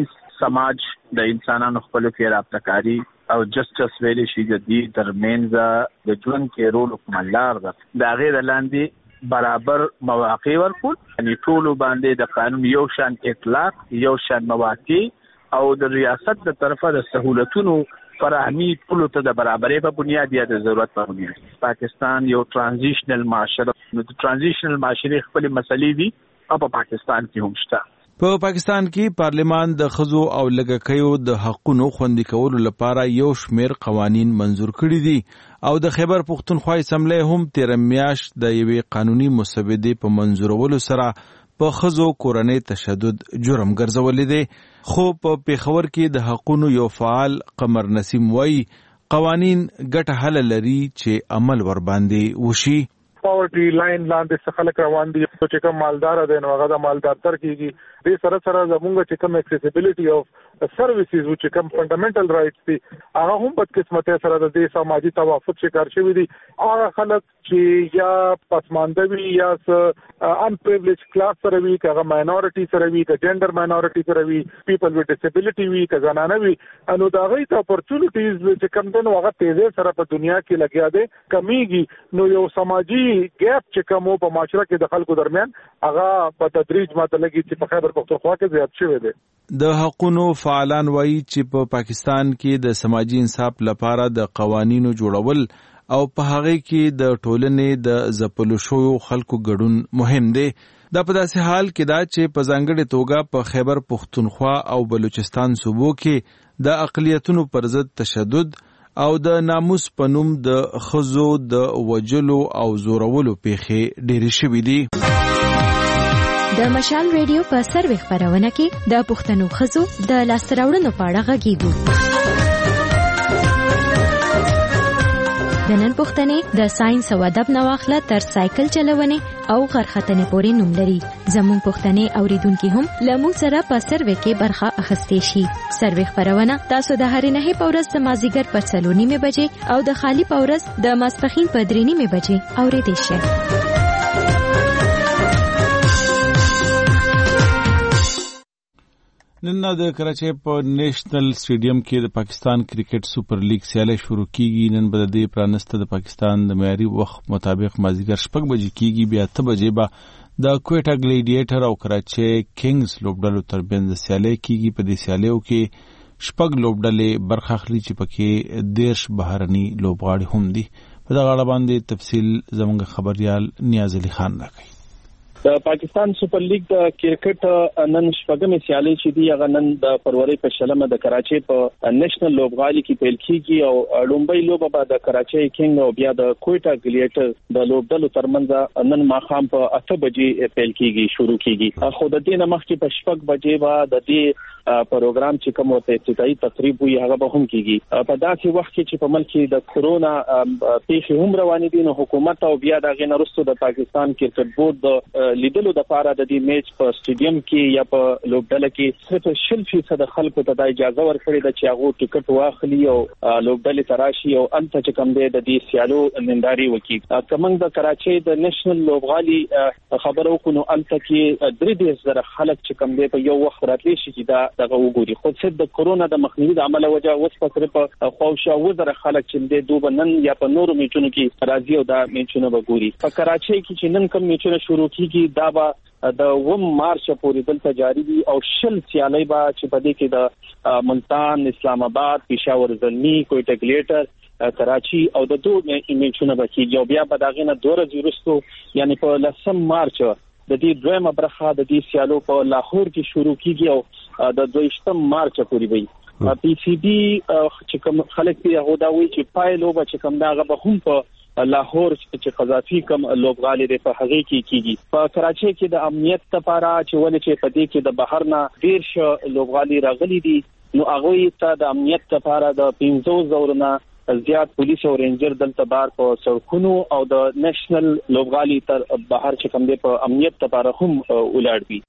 سماج د انسانانو خپل کې رابطه‌کاری او جسټس ویلي شي د دې ترمنځ د ژوند کې رول کوملار ده دا غیر لاندې برابر مواقع ورکول یعنی ټول باندې د قانون یو شان اطلاق یو شان مواقع او د ریاست د طرفه د سہولتونو فراهمي ټول ته د برابرۍ په بنیاد یا د ضرورت په بنیاد. پاکستان یو ترانزیشنل معاشره نو د ترانزیشنل معاشره خپل مسلې دي او په پاکستان کې هم شته. په پاکستان کې پارلیمان د ښځو او لږکیو د حقونو خوندي کولو لپاره یو شمېر قوانین منزور کړي دي او د خیبر پختونخوا اسمبلی هم 13 میاشت د یوې قانوني مسودې په منزورولو سره په ښځو کورنۍ تشدد جرم ګرځولې دي. خو په پیښور کې د حقونو یو فعال قمر نسیم وایي قوانین ګټه حل لري چې عمل ور باندې وشي. پاورټي لاین لاندې خلک روان دي چې کوم مالدار دي نو هغه د مالدار تر کېږي د سره زمونږ چې کوم اکسیسیبিলিټي اف سرویسز چې کوم فندامنټل رائټس دي هغه هم په قسمته سره د دې سماجی توافق شکار شوی دي. هغه خلک چې یا پسمانده وي یا ان پریویلیج کلاس سره وي هغه ماینورټي سره وي که جندر ماینورټي سره وي پیپل وذ ډیسیبিলিټي وي که زنانه وي نو دا غي ته اپورچونټیز چې کوم دنو هغه تیزه سره په دنیا کې لګیا دي کمیږي نو یو سماجی ګیپ چې کومو په معاشره کې د خلکو درمیان هغه په تدریج ماته لګي چې په خیبر پختونخوا کې زیات شوی دی. د حقونو فعالان وایي چې په پاکستان کې د سماجی انصاف لپاره د قوانینو جوړول او په هغه کې د ټولنې د ځپلو شویو خلکو ګډون مهم دی. دا په داسې حال کې دا چې په ځانګړې توګه په خیبر پختونخوا او بلوچستان صوبو کې د اقلیتونو پر ضد تشدد او د ناموس په نوم د ښځو د وجلو او زورولو پیښې ډېرې شوې دي. د مشال ریډیو په سروي خبرونه کې د پښتنو ښځو د لاسته راوړنو په اړه غږیږو. د نن پښتنې د ساينس او ادب نواخله تر سایکل چلونې او غرختنې پورې نوم لري. زموږ پښتنې اوریدونکو هم لمو سره په سروي کې برخه اخیستې شي. سروي خبرونه تاسو د هرې نه په ورځ د مازیګر په 3:30 بجې او د خالی په ورځ د ماسپخین په 3:30 بجې اوریدئ شئ. نن د کراچۍ په نېشنل سټیډیم کې د پاکستان کرکټ سپر لیګ سیالي شروع کیږي. نن به د پرانسته د پاکستان د معیاري وخت مطابق مازیګر 6 بجې کیږي. بیا 8 بجې به د کوټا ګلیډیټر او کراچۍ کینګز لوبډلو ترمنځ سیالي کیږي. په دې سیالیو کې 6 لوبډلې برخه اخلي چې پکې 13 بهرني لوبغاړي هم دي. په دغه اړه باندې تفصیل زموږ خبريال نیاز علي خان راکوي. د پاکستان سپر لیګ د کرکټ نن شپږمې سیالي چې دی هغه نن د فروری په 16 د کراچۍ په نېشنل لوبغالي کې پیل کیږي او لومبۍ لوبه به د کراچۍ کینګ او بیا د کوټا ګلیډیټر د لوبډلو ترمنځ نن ماښام په 8 بجې پیل کیږي شروع کیږي. خو د دې نه مخکې په 6 بجې به د دې پروګرام چې کوم ته افتتاحي تقریب وي هغه به هم کیږي. په داسې وخت کې چې په ملک کې د کورونا پیښې هم روانې دي نو حکومت او بیا د غین وروسته د پاکستان کرکټ بورډ د لیدلو د لپاره د دې میچ په سټیډیم کې یا په لوبډله کې صرف 100% خلکو ته د اجازه ورکړې ده چې هغه ټیکټ واخلي او لوبډله تراشي او انت چې کوم دی د دې سیالو ننداري وکړي. کومنګ د کراچۍ د نېشنل لوبغالي خبرو کو نو انت کې 3,000 خلک چې کوم دی په یو وخت راتلی شي چې دا دغه وګوري. خو څه د کورونا د مخنیوي د عمله وجه اوس په صرف خوښه وزره خلک چې د دوبنن یا په نورو میچونو کې راځي او دا میچونه وګوري. په کراچۍ کې چې نن کوم میچونه شروع کیږي دا به د 1 مارچ پورې دلته جاری دي او 20 سیالي به چې په دې کې د ملتان، اسلام آباد، پېښور زلمي، کوټا ګلیډیټر، کراچي او د دوه میچونه به کیږي او بیا په دغه نه 2 ورځې وروسته یعنی په 10 مارچ د دې دویمه برخه د دې سیالو په لاهور کې شروع کیږي او د 22 مارچ پورې وي. پی سی بی چې کوم خلک دی هغه دا وایي چې پایلو به چې کوم داغه به هم په لاهور چې قذافي کوم لوبغالي د په هغه کې کیږي. په کراچۍ کې د امنیت لپاره چې ولې چې په دې کې د بهر نه ډیر ش لوبغالي راغلي دي نو هغه ته د امنیت لپاره د 500 نه زیات پولیس او رینجر دلته بار په سړکونو او د نېشنل لوبغالي تر بهر چې کوم دی په امنیت لپاره هم ولاړ دي.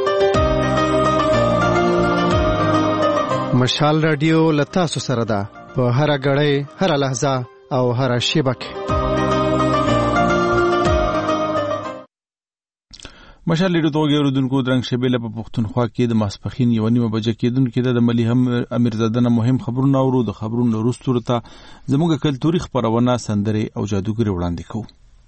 مشال رادیو لتا سره ده په هر غړې هر لحظه او هر شبکه. مشال لیډو توګه اوردونکو درنګ شبيله په پښتونخوا کې د ماسپخین 1:30 بجې کېدونکو د ملي هم امیرزاده مهم خبرونه اورو. د خبرونو وروسته زموږ کلتوري خبرونه سندري او جادوګري وړاندې کوو.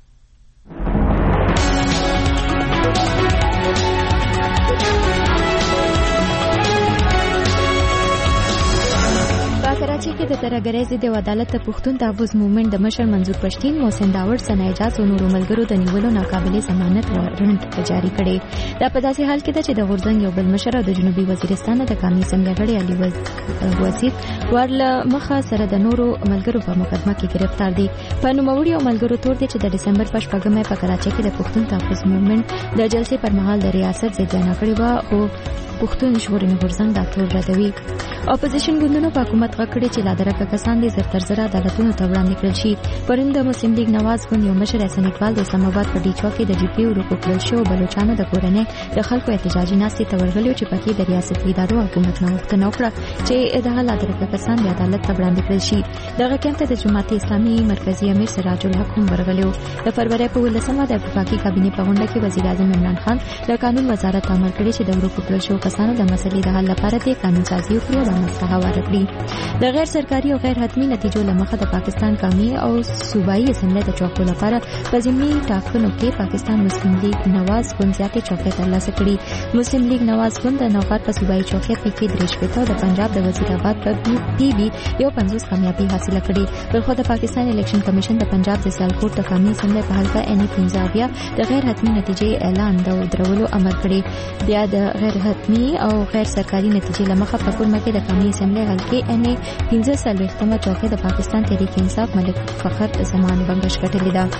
کراچۍ کې د ترهګرۍ ضد عدالت پښتون تحفظ موومېنټ د مشر منظور پښتین، محسن داوړ، ثنا اعجاز او نورو ملګرو د نیولو ناقابل ضمانت وارنټ جاری کړي. دا په داسې حال کې ده چې د غورځنګ یو بل مشر او د جنوبي وزیرستان د قومي اسمبلی غړي علي وزیر ورله مخه سره د نورو ملګرو په مقدمه کې گرفتار دي. په نوموړي او ملګرو تور دي چې د دسمبر په 8مه په کراچۍ کې د پښتون تحفظ موومېنټ د جلسې پر مهال د ریاست ضد بیان کړی و او پښتون ژغورنې غورځنګ دا ټول ردوي. اپوزیشن ګوندونو په حکومت غکړي چې لا درکه کسان دي زر تر زر عدالتونو ته وړاندې کړل شي. پرون د مسلم لیگ نواز ګوند یو مشر احسان اقبال د اسلام آباد په ډی چوک کې د جی پی او روکول شو بلوچستان د کورنۍ د خلکو احتجاجي ناستې ته ورغلي چې پکې د ریاست ادارو حکومت نه غوښتنه وکړه چې د لا درکه کسان د عدالت ته وړاندې کړل شي. دغه کمپ ته د جماعت اسلامي مرکزی امیر سراج الحق هم ورغلو. د فروری په 18مه د وفاقي کابینې په غونډه کې وزیر اعظم عمران خان د قانون وزارت امر کړی چې د روکول شو کسانو د مسلې د حل لپاره د قانون سازي وکړي او د مصلحه ورکړي. د غیر سرکاري او غیر حتمی نتیجو لمخه د پاکستان قومي او صوبایي اسمبلی د چوکو لپاره په ضمني ټاکنو کې پاکستان مسلم لیگ نواز ګوند زیاتې چوکۍ ترلاسه کړي. مسلم لیگ نواز ګوند د نوغات په صوبایي چوکۍ کې 3 او د پنجاب د وزیر آباد په پی بي 50 کامیابی حاصله کړې. بلخو د پاکستان الیکشن کمیشن د پنجاب د سیالکوټ د قومي اسمبلی په حلقه ان 15 د غیر حتمی نتیجې اعلان د درولو امر کړی. بیا د غیر حتمی او غیر سرکاري نتیجې لمخه په کورمه کې د قومي اسمبلی حلقې ان 15 چوکۍ د پاکستان تحریک انصاف ملک فخر زمان بنگش کټلې ده.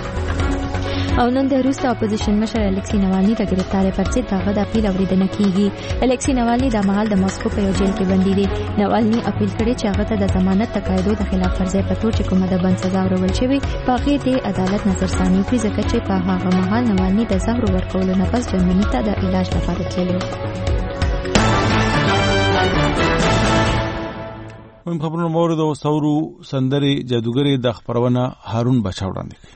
او نن د روس اپوزیشن مشر الکسی نوالني د گرفتاری پر ضد دغه د اپیل اوریدنه کیږي. الکسی نوالني د مهال د ماسکو په یو جیل کې بندي دي. نوالني اپیل کړي چې هغه ته د ضمانت تقاعدو د خلاف ورزي په تور چې کومه د بند سزا ورول شوی په هغه د عدالت نظرثاني وکړي ځکه چې په هغه مهال نوالني د زهر ورکولو نه پس جرمني ته د علاج لپاره تللی. هم خبرونه مورد او سورو سندري جادوګري د خبرونه هارون بچا وړاندې کړي.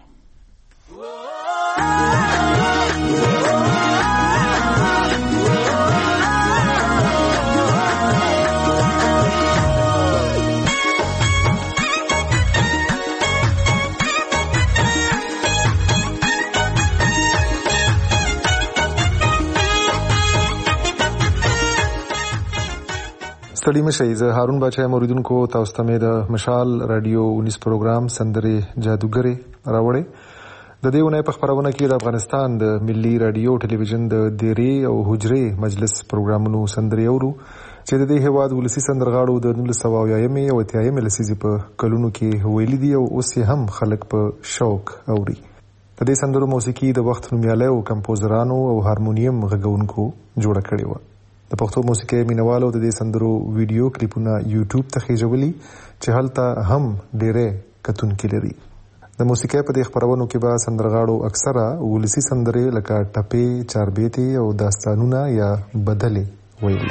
ستړي مشئ. زه هارون بچا موریدونکو تاسو ته د مشال رادیو 19 پروګرام سندري جادوګري راوړې. د دې ونې په خبرونه کې د افغانستان د ملي رادیو ټلویزیون د دیرې او حجرې مجلس پروګرامونو سندري اورو چې د دې هواد ولسی سندرغاړو د 1980 او 83 لسیزې په کلونو کې ویلي دي او اوس هم خلک په شوق اوري. د دې سندرو موسیقي د وخت نومیاله او کمپوزرانو او هارمونیم غږونکو جوړه کړې و. د پښتو موسیقي مینوالو د دې سندرو ویډیو کلیپونه یوټیوب ته خېژولي چې هلته هم ډېرې کتونکي لري. د موسیقي په دې خبرونو کې به سندرغاړو اکثره ولسی سندرې لکه ټپې، چاربیتې او داستانونه یا بدلې ویلي.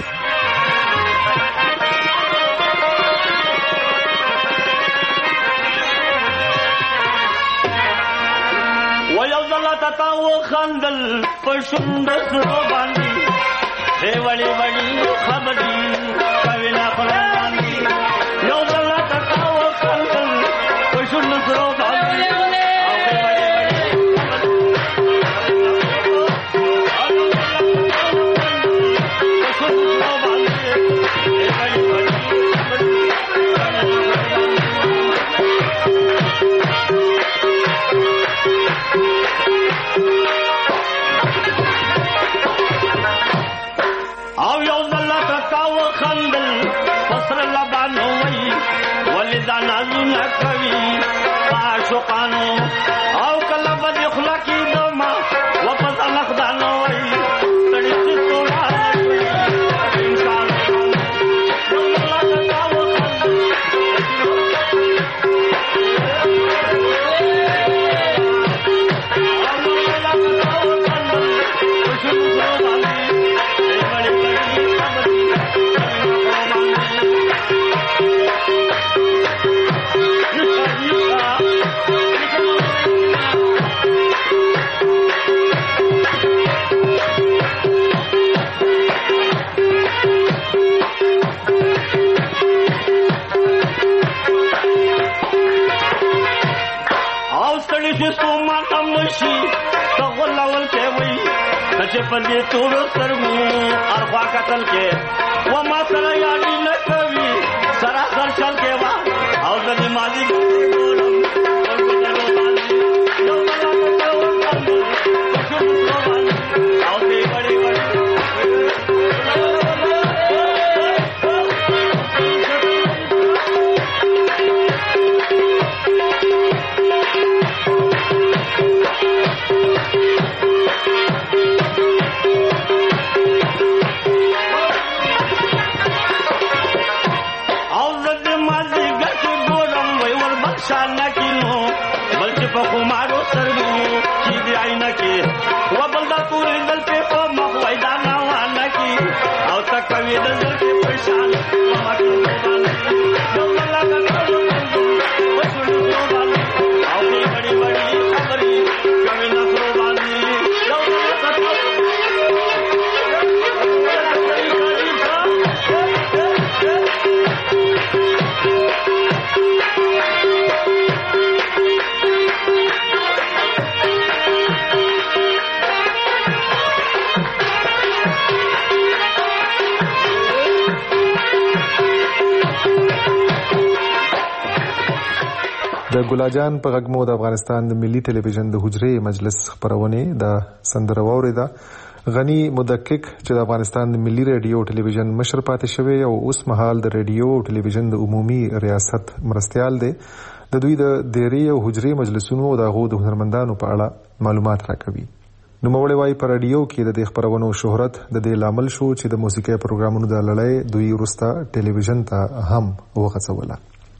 خندل پښوند سره باندې دی وړي وړي خبرې کوي نه پرانی یو بل تاو خندل پښوند سره باندې او کله بد اخلاقی دما واپس انخدانو وای تړي څوړه انسان سو ماتم شي تغلول کې وي چې په دې تور سرمو اروا قتل کې و ما سره یادی نه کوي سراسر چل کې وا او د مالک ګورم او دې بڑی شانه کینو بلکې په خمارو سرمو چې دی عینه کې و بل دا پوری دل په مخ وایدا نه وانه کې او تکوي د زړه په پرشان ماته باندې یو الله تعالی وښولو باندې او دې بڑی بڑی خبرې کوي نه سره باندې یو د ګلاجان په غږمو د افغانستان د ملي ټلویزیون د حجرې مجلس خبرونه د سندره واوریدا غنی مدقق چې د افغانستان د ملي رادیو ټلویزیون مشر پاتې شوی او اوس مهال د رادیو ټلویزیون د عمومي ریاست مرستيال دی د دوی د دیری او حجرې مجلسونو او د غو د هنرمندانو په اړه معلومات راکوي نو مولوی وايي پر رادیو کې د خبرونو شهرت د دې لامل شو چې د موسیقي پروګرامونو د لړۍ دوی ورسته ټلویزیون ته هم وغځوله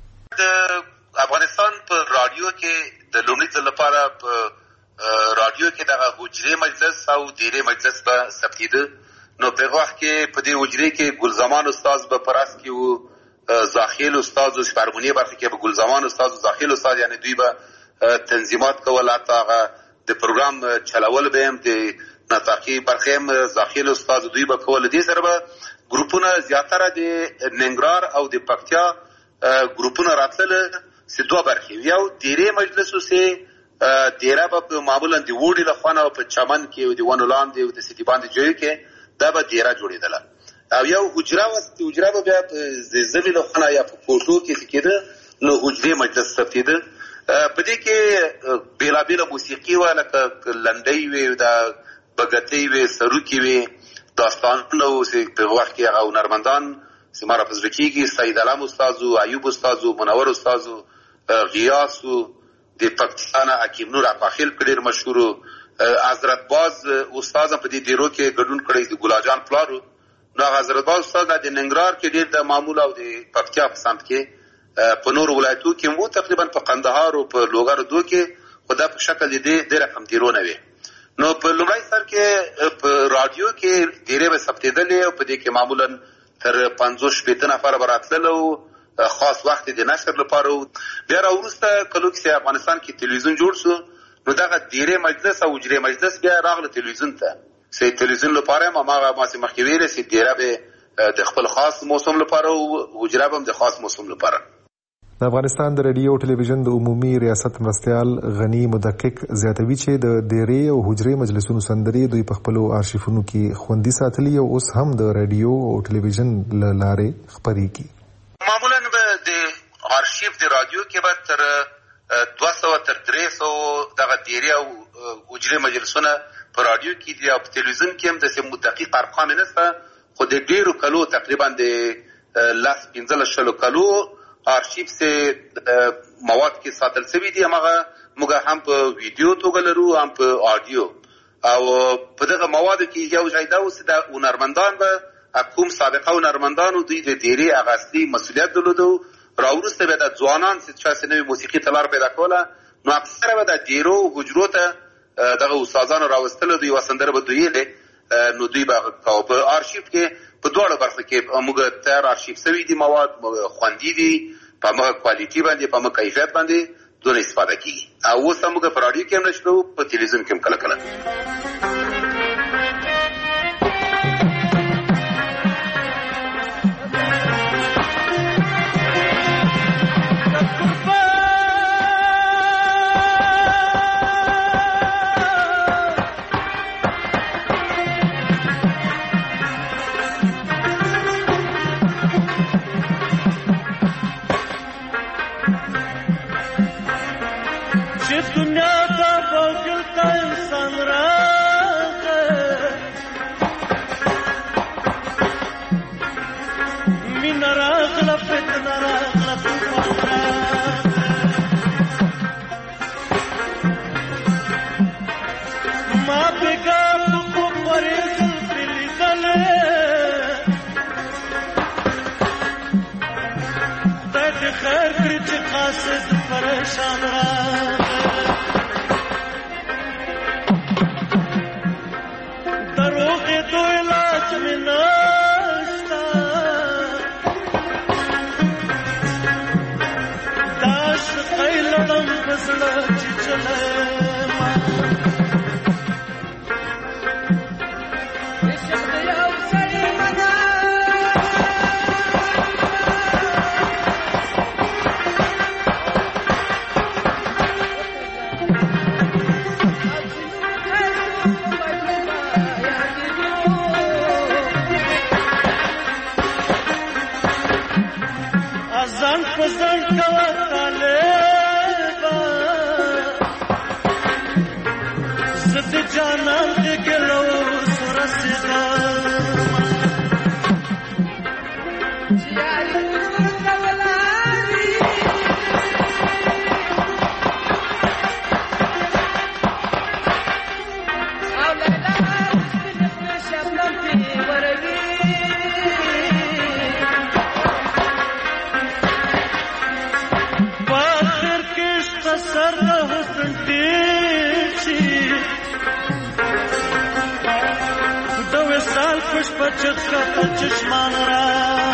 افغانستان په رادیو کې د لومړي ځل لپاره په رادیو کې د حجرې مجلس او دیرې مجلس به ثبتېده نو په وخت کې په دې حجرې کې ګلزمان استاد به پراس کې وو زاخیل استاد او شپارمونی برخه کې به ګلزمان استاد او زاخیل استاد یعنی دوی به تنظیمات کول حتی د پروګرام چلول به هم د نطاقي برخه هم زاخیل استاد دوی به کول دي سره به ګروپونه زیاتره د ننګرهار او د پکتیا ګروپونه راتلل سدوا برخه یو دیرې مجلسو سه دیره په معمولا دی وډي لخوانه په چمن کې او دی ونولان دی او د سیتی باندې جوړ کې دا به دیره جوړیدل او یو حجره بیا زمي لخوانه یا په کوټو کې کېده نو حجرې مجلس ثبتېده په دې کې بیلابیل موسیقي ولکه لنډي وي دا بغتي وي سروکي وي داستانونه او په وخت کې هغه هنرمندان سماره پزرکیږي سید علم استاد او ایوب استاد او منور استاد غیاث د پاکستان حکیم نور اپاخیل ډیر مشهور حضرت باز استاد په دې دیرو کې ګډون کړی د ګلاجان پلارو نو حضرت باز استاد د ننګرهار کې ډیر د معمول او د پکتیا په سمت کې په نور ولایتو کې مو تقریبا په قندهار او په لوګر دوه کې خدا په شکل دې د رقم دیرونه وي نو په لومړی سر کې په رادیو کې ډیره به ثبتېدلې او په دې کې معمولا تر 50 نفر براتللو خاص وخت د نشر لپاره بیا راورسته کلو کې افغانستان کې تلویزیون جوړ شو نو دا دیره مجلس او حجرې مجلس بیا راغله تلویزیون ته سي تلویزیون لپاره ما مخکې ویل سي دیره به د خپل خاص موسم لپاره او حجره هم د خاص موسم لپاره د افغانستان د رادیو ټلویزیون د عمومي ریاست مرستيال غنی مدقق زیاتوي چې د دیرې او حجرې مجلسونو سندري دوی په خپل آرشیفونو کې خوندي ساتلي او اوس هم د رادیو او ټلویزیون لارې خبريږي معمولا به د آرشیف د رادیو کې به تر 200 تر 300 دغه دیرې او حجرې مجلسونه په رادیو کې دي او په تلویزیون کې هم د مدقق ارقام نه ست خو د ډیرو کلو تقریبا د 15 کلو آرشیف سے مواد کې ساتل شوی دي هغه موږ هم په ویډیو توګه لرو هم په آډیو او په دغه مواد کې یو ځای دا اوس د هنرمندان به کوم سابقه هنرمندانو دوی د ډیری اغاستي مسولیت درلودو راورسته به د ځوانان چې نوې موسیقي تلار پیدا کوله نو اکثره به د ډیرو حجرو ته دغه استادانو راوستل دوی وسندره به دوی له نو دوی به په آرشیف کې په دوړو برخه کې موږ تر آرشیف سوي دي مواد خوندي دي په موږ کوالټي باندې په موږ کیفیت باندې دونه استفاده کیږي او اوس موږ په رادیو کې هم نشو په تلویزیون کې هم کله کله چې دنیا ته بوکل کا انسان راغی مینا راغله فتنه راغله طوفان راغی ما بګا په پرېزل پلیدلې د خیر کړی چې قاصد پریشان راغی دروغ تو علاج مې نشته داش قیلړم پسړه چې چلې جانان دې ګلو سرسدا باخر کش سر حسن تیشی سال خوش پچت کا چشمان را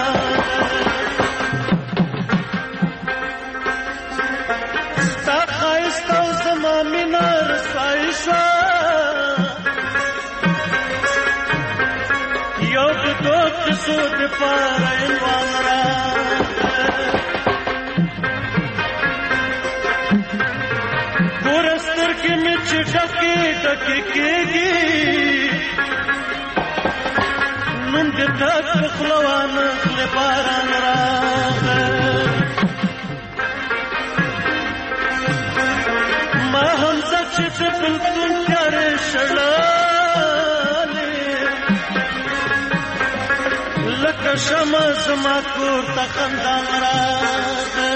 ستا خایستا و زمامینا رسائشا یو دو قصو دپار انوان را گورستر کی مچ ڈکی ڈکی کی گی نن دې تک خلوان لباران راغی ما همزه چې په بلتون کارې شړلې لکه شمع زما کور ته خندان راغی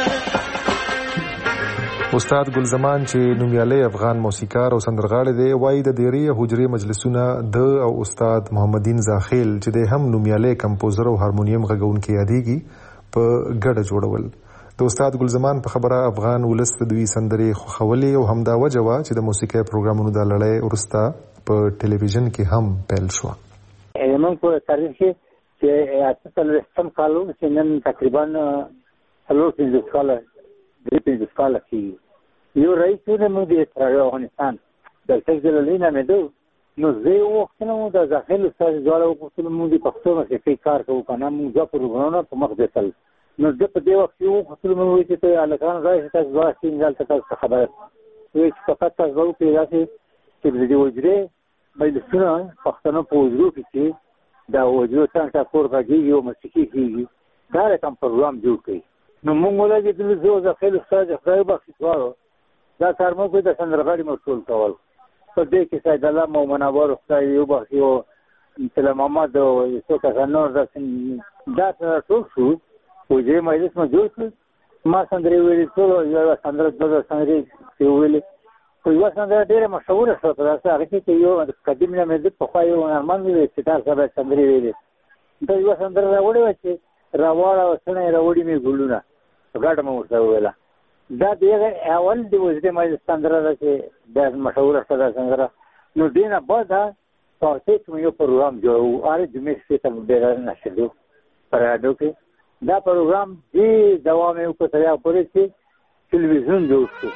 استاد ګل زمان چې نومیالی افغان موسیقار او سندرغاړی دی وایي د ډیری حجرې مجلسونه د او استاد محمدین زاخیل چې د هم نومیالی کمپوزر او هارمونیم غږونکي یادېږي په ګډه جوړول د استاد ګل زمان په خبره افغان ولس د دوی سندرې خوښولې او همدا وجه وه چې د موسیقۍ پروګرامونو دا لړۍ وروسته په ټلویزیون کې هم پیل شوه زموږ په تاریخ کې چې 18 کال چې نن تقریبا 45 کاله کېږي یو رئیس موږ د افغانستان د شیخ جلالدین احمدو نو زه یې وغوښتلم د زاخیل استاد دواړه وغوښتلم موږ د پښتو موسیقۍ کار کوو که نه موږ دوه پروګرامونه په مخ بیتل نو زه په دې وخت کې وغوښتلم موږ چې ته هلکان راشئ تاسو دواړه ټینګ دلته تاسو ته خبره وایي چې فقط تاسو به وکړئ داسې چې د دې حجرې مجلسونه پښتنو په حجرو کې چې دا حجرو څنګ ټکور غږېږي او موسیقي کېږي دا رقم پروګرام جوړ کړئ نو موږ ولګېدلو زه او زاخیل استاد خدای وبخښي دواړو دا کار موږ د سندرغاړي موږ ټول کول په دې کې سید الله مو منور خدای وبخښي او سلام محمد او څو کسان نور دا ټول شو حجرې مجلس مو جوړ کړ ما سندرې ویلې ټول یوه سندره دوه سندرې ویلې خو یوه سندره ډېره مشهوره شوه په داسې هغه کې چې یو قدیم نامې پخوا یو هنرمند ویلې چې تاسو باید سندرې ویلې دا یوه سندره راوړې وه چې راواړه وسنه یې راوړي مې ګلونه ګډه مې ورته وویله دا د هغه اول د وزرې مجلس سندره ده چې دا مشهوره شوه دا سندره نو دې نه بعده په هغې کې مې یو پروګرام جوړوو هرې جمعې شپې ته ډېره نشېدو په راډیو کې دا پروګرام دې دوام یې وکړ تر هغه پورې چې تلویزیون جوړ شو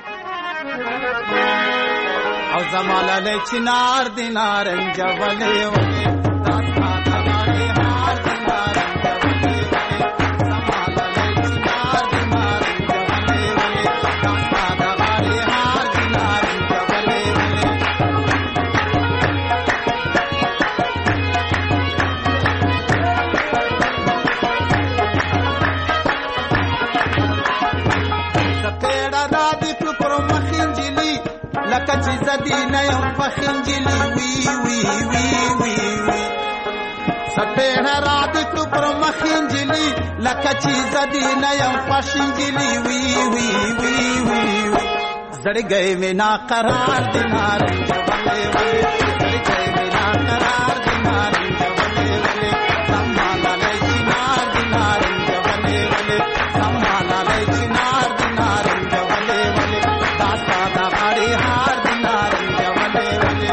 او زما لالی چنار دی نارنجولی ولی لکه چې زدي نه یم پخنجلی وی وی وی وی وی سپېړه را دې کړو پر مخنجلی لکه چې زدي نه یم پخنجلی وی وی وی وی زړګی مې نا قرار دی نارنج ولې ولې زړګی مې نا قرار دی نارنج ولې ولې سمالای چنار دی نارنج ولې ولې سمالای چنار دی نارنج ولې ولې داستا دا غاړي هار دی نارنج ولې ولې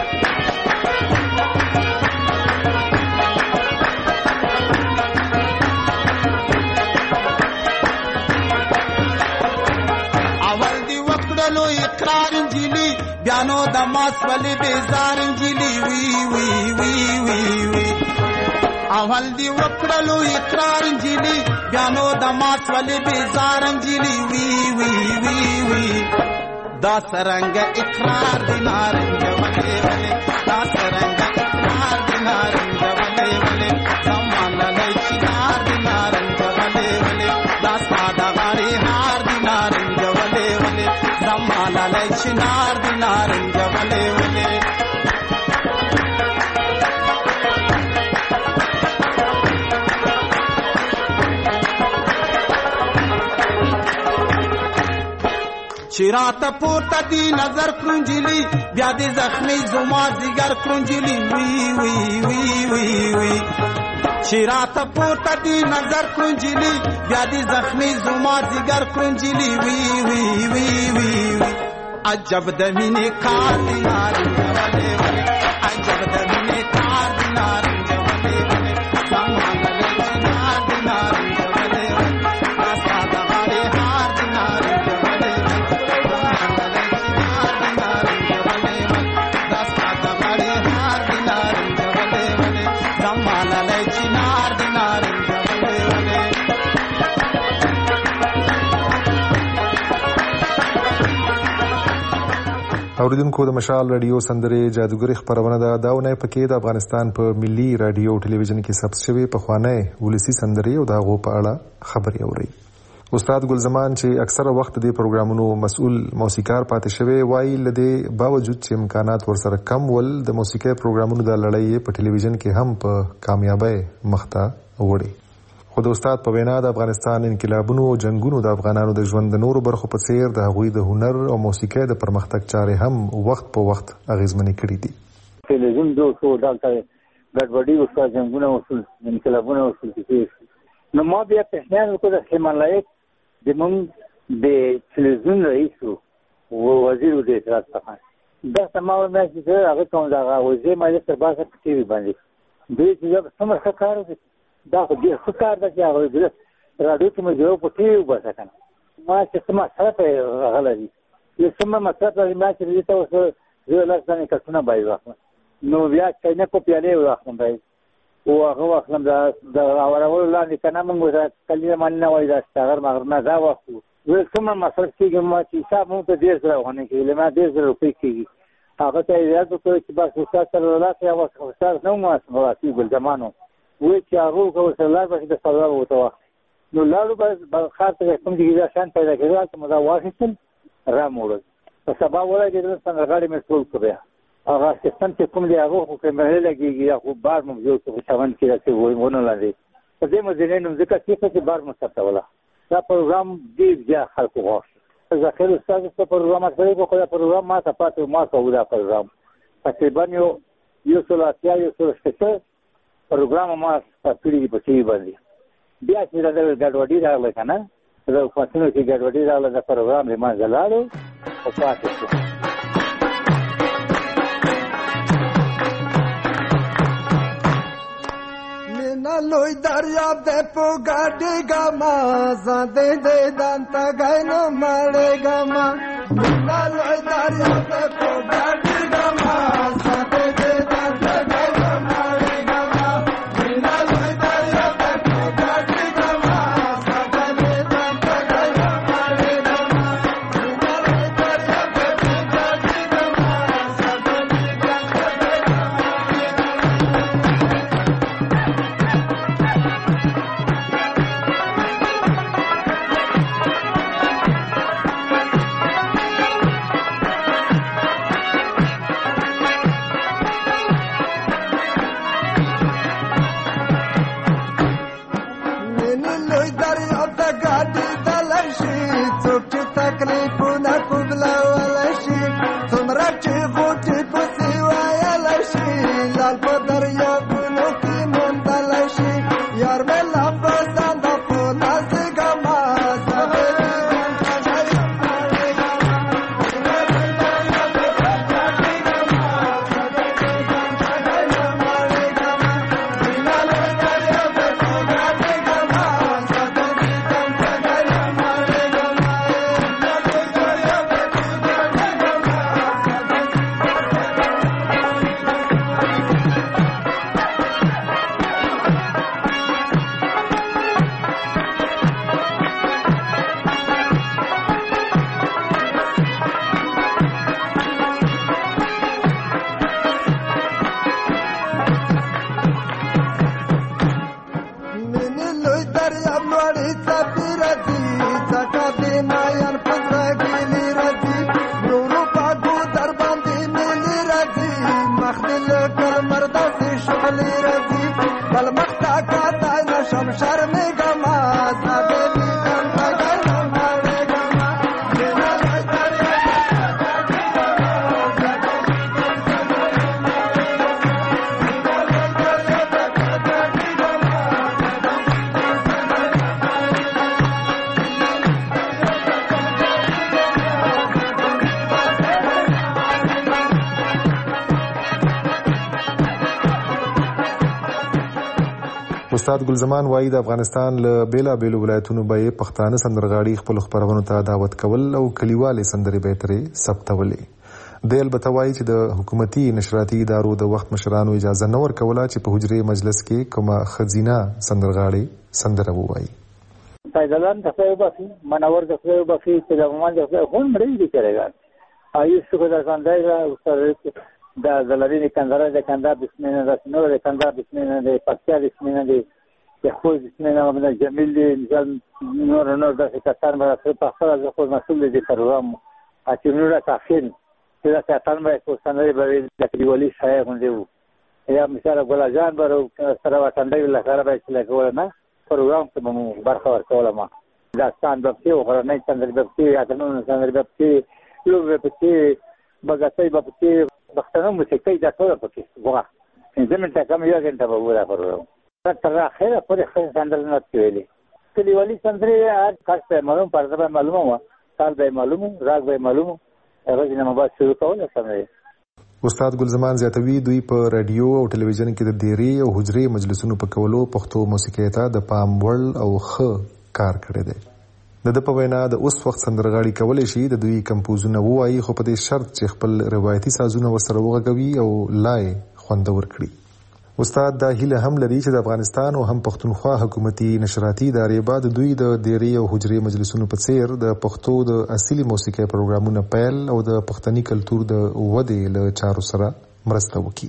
اقرار انجلی بیانو د ماس ولی بیزار انجلی وی وی وی وی وی اول دی وکړلو اقرار انجلی بیانو د ماس ولی بیزار انجلی وی وی وی وی دا سرنګ اقرار دی نارنج ولی ولی دا سرنګ اقرار دی نارنج ولی ولی زمانه لای چنار دی نارنج ولی ولی دا ساده غاری هار دی نارنج ولی ولی زمالای چنار دی نارنج ولی ولی چراته پورته دی نظر کرنجلی بیا دی زخمی زما زیگر کرنجلی وی وی وی وی وی چراته پورته دی نظر کرنجلی بیا دی زخمی زما زیگر کرنجلی وی وی وی وی وی عجب د مینې کار دی نارنج ولې ولې عجب د مینې کار دی نارنج ولې ولې سمالای چنار دی نارنج ولې ولې داستا د غاړې هار دی نارنج ولې ولې سمالای چنار دی نارنج ولې ولې داستا د غاړې هار دی نارنج ولې ولې سمالای چنار دی نارنج ولې ولې اوریدونکو د مشال رادیو سندرې جادوګری خبرونه دا ونه پکې د افغانستان په ملي رادیو ټلویزیون کې ثبت شوی په خوانه ولسی سندرې او دا غو په اړه خبري اوري استاد ګل زمان چې اکثره وخت د پروګرامونو مسؤل موسیقار پاتې شوی وایي لدې باوجود چې امکانات ورسره کم ول د موسیقي پروګرامونو د لړۍ په ټلویزیون کې هم په کامیابی مخته وړي خو د استاد په وینا د افغانستان انقلابونو او جنگونو د افغانانو د ژوند د نورو برخو په څیر د هغوی د هنر او موسیقۍ د پرمختګ چارې هم وخت په وخت اغیزمنې کړې دي. ټلویزیون دوه څو دلته ګډوډي وکړه، جنگونه وشول، انقلابونه وشول. نو ما بیا پېژنې وکړه د حمایت د مونږ د ټلویزیون رئیس او وزیر د اطلاعات څخه دا سماو نه چې هغه کوم دا وزیر مې تر باسه په ټي وي باندې دوی چې څومره ښه کار وکړي دا خو ډېر ښه کار ده چې هغه راډیو کې مې جواب په ټي وي وباسه که نه ما چې څه مصرف یې راغلی دي یو څومره مصرف لري ما چې دې ته اوس زه 10 دانې کټونه باید واخلم نو بیا چاینکو پیالې واخلم باید او هغه واخلم د راورولو لاندې که نه موږ کلینه باندې نه وایي دا شتاغر مغر نه دا واخلو زه څومره مصرف کېږي ما چې حساب موږ ته 10 زره افغانۍ کېږي له ما 10 زره روپۍ کېږي هغه ته یې یاد وکړو چې بس استاد سره لاس یا استاد نه وم راسي ګل زمان و وایي چې هغه ورسره لاړ به چې د سودا به ورته واخلي نو لاړو به ښار ته کوم ځای کې دا شیان پیدا کېدل هلته مو دا واخیستل راموړل په سبا ولګېدل سندرغاړې مې ټول کړو بیا هغه سیستم چې کوم دی هغه خو کیمرې لګېږي یا خو بار مو جوړ کړو چمن کې داسې ونه لاندې په دې مزینې نوم ځکه کېښه چې بار مو ثبتوله دا پروګرام ډېر زیات خلکو غوښت ذخیر استاد په پروګرام اکثرې خو دا پروګرام ما ته پاتې ما کوو دا پروګرام تقریبا یو 180 پروګرام ما کړي دي په ټي وي باندې بیا چې دا ګډوډي راغله که نه د حکومتونو کې ګډوډي راغله د پروګرام له منځه لاړو او پاتې شو لوی دریاب دې په ګاډي ګما زده دې دانتا غنو مړې ګما لوی دریاب دې په ګاډي ګما زده دې دانتا غنو مړې ګما لوی دریاب دې په ګاډي ګما زده دې دانتا غنو مړې ګما لوی دریاب دې په ګاډي ګما زده دې دانتا استاد ګلزمان وایي د افغانستان له بیلابېلو ولایتونو به یې پښتانه سندرغاړي خپلو خپرونو ته دعوت کول او کلیوالې سندرې به یې ترې ثبتولې. دی البته وایي چې د حکومتي نشراتي ادارو د وخت مشرانو اجازه نه ورکوله چې په حجرې مجلس کې کومه ښځینه سندرغاړې سندره ووایي. فیضلان د خدای وبخښي، منور د خدای وبخښي، چې د مومن د خدای هم مړی دي کړی ایوب شکر د سندای د زلرین کندهار د کندهار بسمینه د سنور د کندهار بسمینه د پکتیا بسمینه د خوځ بسمینه د جمیل د نور د کتان مرسته په خپل خپل مسؤل دي پروګرام اچینوره تاخین چې د کتان مې کو سندري به د کلیوالي شای غونډه یا مثال ګل جان برو سره وټندې لخر به چې لګول نه پروګرام ته مو برخه ورکول ما دا ستاند په او غره نه سندري په یا کنه سندري په لوګ په بغاتای په پښتنو موسیقي دا ټول پکې وګه زمونږ ته کوم یو غنټه به وره پروګرام تر اخره پورې خپل سندرې نه کېلې کلیوالي سندرې کار ته معلوم پرده به معلومه و تال به معلومه راګ به معلومه هغه نه ما شروع کوله سندرې. استاد ګلزمان زیاتوي دوی په رادیو او ټلویزیون کې د دیری او حجرې مجلسونو په کولو پښتو موسیقي ته د پام وړ او ښه کار کړی دی. د په وینا د اوس وخت سندرغاړي کولای شي د دوی کمپوزونه وایي خو په دې شرط چې خپل روایتي سازونه ورسره وغږوي او لای خوندور کړي. استاد دا هیله هم لري چې د افغانستان او هم پښتونخوا حکومتي نشراتي ادارې بعد دوی د دیری او حجرې مجلسونو په څیر د پښتو د اصلي موسیقي پروګرامونه پیل او د پښتني کلتور د ودې له چارو سره مرسته وکړي.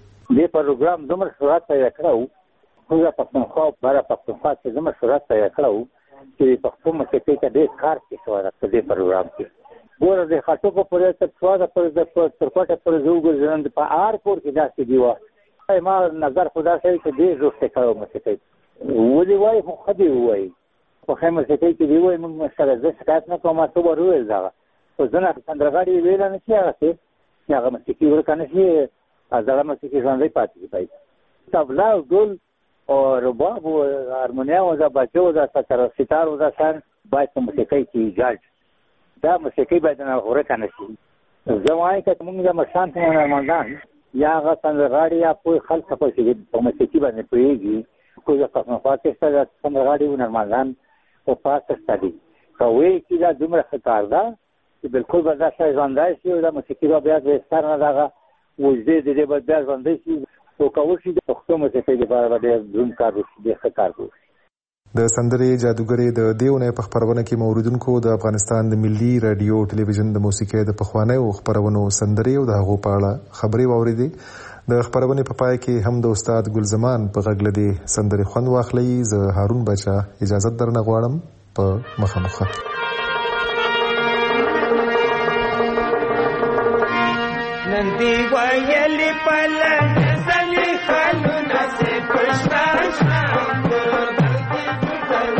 دې پروګرام دومره شروعات یې کړو خو د پښتونخوا بره پښتونخوا چې دومره شروعات یې کړو چې پښتو موسیقي ته ډېر کار کې شوی دی په دې پروګرام کې. ګوره د خاطو په پورې تر څو د ترکوټه پر زوګ په آر کور کې داسې دی و ما نظر خدا شي چې دې زوسته کارو موسیقي ولې وای خو خدي وای په خیمه موسیقي کې دی وای موږ سره د شکایت نه کومه څه ورول دا خو ځنه سندرغاړي ویل نه شي هغه موسیقي ورکنه شي ازاله موسیقي ځانځي پاتې دی طبلا ګل او رباب او هارمونیا او دا بچو دا ستار او دا سن باید موسیقي کې ایجاد دا موسیقي باید نه ورکنه شي. زموږ کې موږ د مشان ته نرمندان یا هغه سندرغاړي یا کوئی خلک په موسیقي باندې پوهېږي کوئی د پښتونخوا کې سره سندرغاړي او نرمندان په پاسه ستدي کوي چې دا دومره ښه کار ده چې بالکل به دا شی ژوندی شي او دا موسیقي به بیا د ستر نه دغه وجدې د دې به بیا ژوندی شي او کول شي د پښتو موسیقۍ لپاره به ډېر دروند کار وشي ډېر ښه کار وشي. د سندرې جادوګرې د دې اونۍ په خپرونه کې موریدونکو د افغانستان د ملي رادیو ټلویزیون د موسیقۍ د پخوانیو خپرونو سندرې او د هغو په اړه خبرې واورېدې. د خپرونې په پای کې هم د استاد ګلزمان په غږ له دې سندرې خوند واخلئ. زه هارون باچا اجازت درنه غواړم په مخامخه. نندی ویلی پلن زلی خلو نسی پشتان شام کرو دلتی جوتر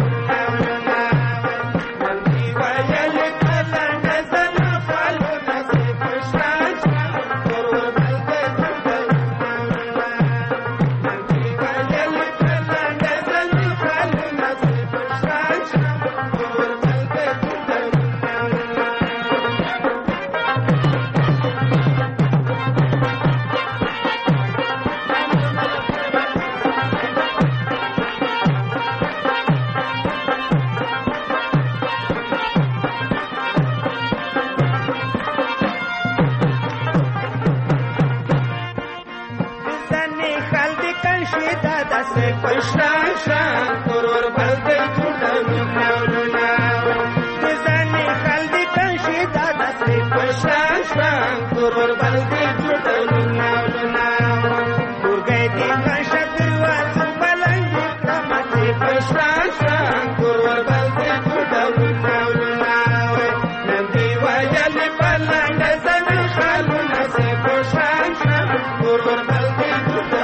نندی ویلی پلن زلی خلو نسی پشتان شام کرو دلتی جوتر نندی ویلی پلن زلی خلو نسی پشتان شام کرو دلتی جوتر پشتان شان کرور بلدی جوڑا ناو بزنی خلدی کنشی دادا سی پشتان شان کرور بلدی جوڑا ناو برگئی دی کنشت واسو بلنگی کمتی پشتان شان کرور بلدی جوڑا ناو نندی ویلی بلنگ زنی خلو نسی پشتان شان کرور بلدی جوڑا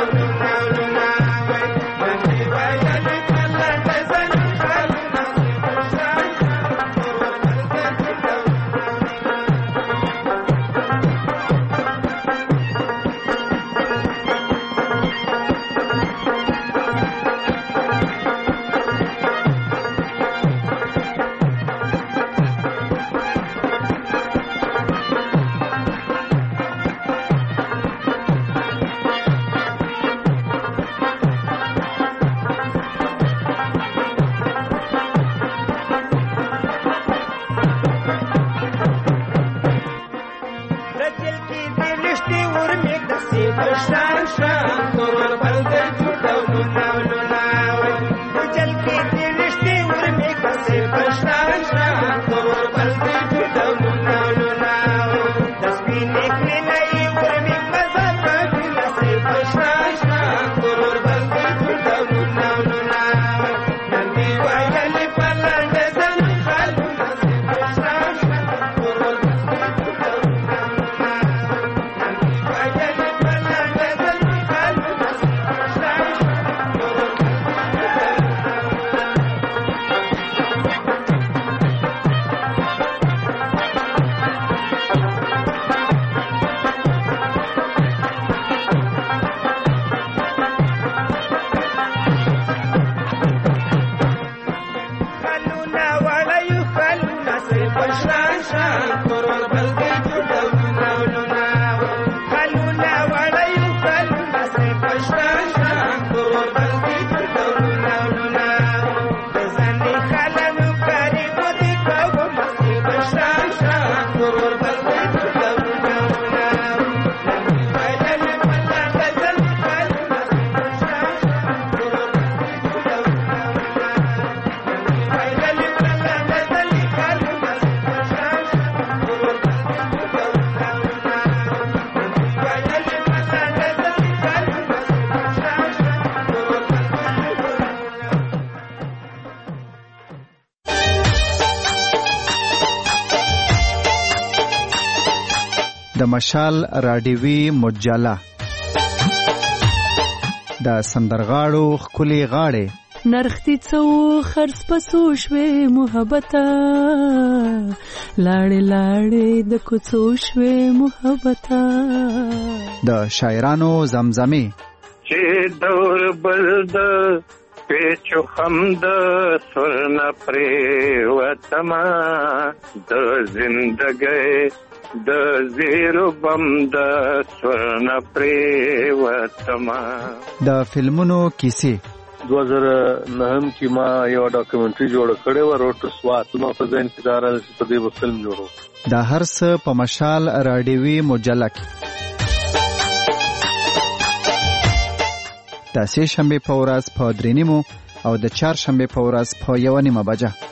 پښتان شان تور بل دې ټولو ناولو ناوي چل کې دې نشته ورمه کسه پښتان شان تور بل دې ټولو ناولو ناوي دسبینه کې نه ورمه مزه کوي کسه پښتان شان تور بل دې ټولو ناولو ناوي نن دی وایل پلاند زن خالو پښتان شان تور بل دې ټولو ناولو د مشال راډیوي مجله د سندرغاړو ښکلي غاړې نرختی څو خرڅ پسو شوې محبته لاړې لاړې د کوڅو شوې محبته د شاعرانو زمزمې چې دور بل د پیچو خم د سرن پریوتما د زندګۍ د زیرو بم د سرن پریوتما د فلمونو کیسې 2009 کې ما یو ډاکومنټري جوړ کړې و روټ سوات نو په ځین کې دار په دې فلم جوړو د هر څه په مشال راډیوي مجله کې د سه شنبه په ورځ په 3:30 او د چهارشنبه په ورځ په 1:30 بجه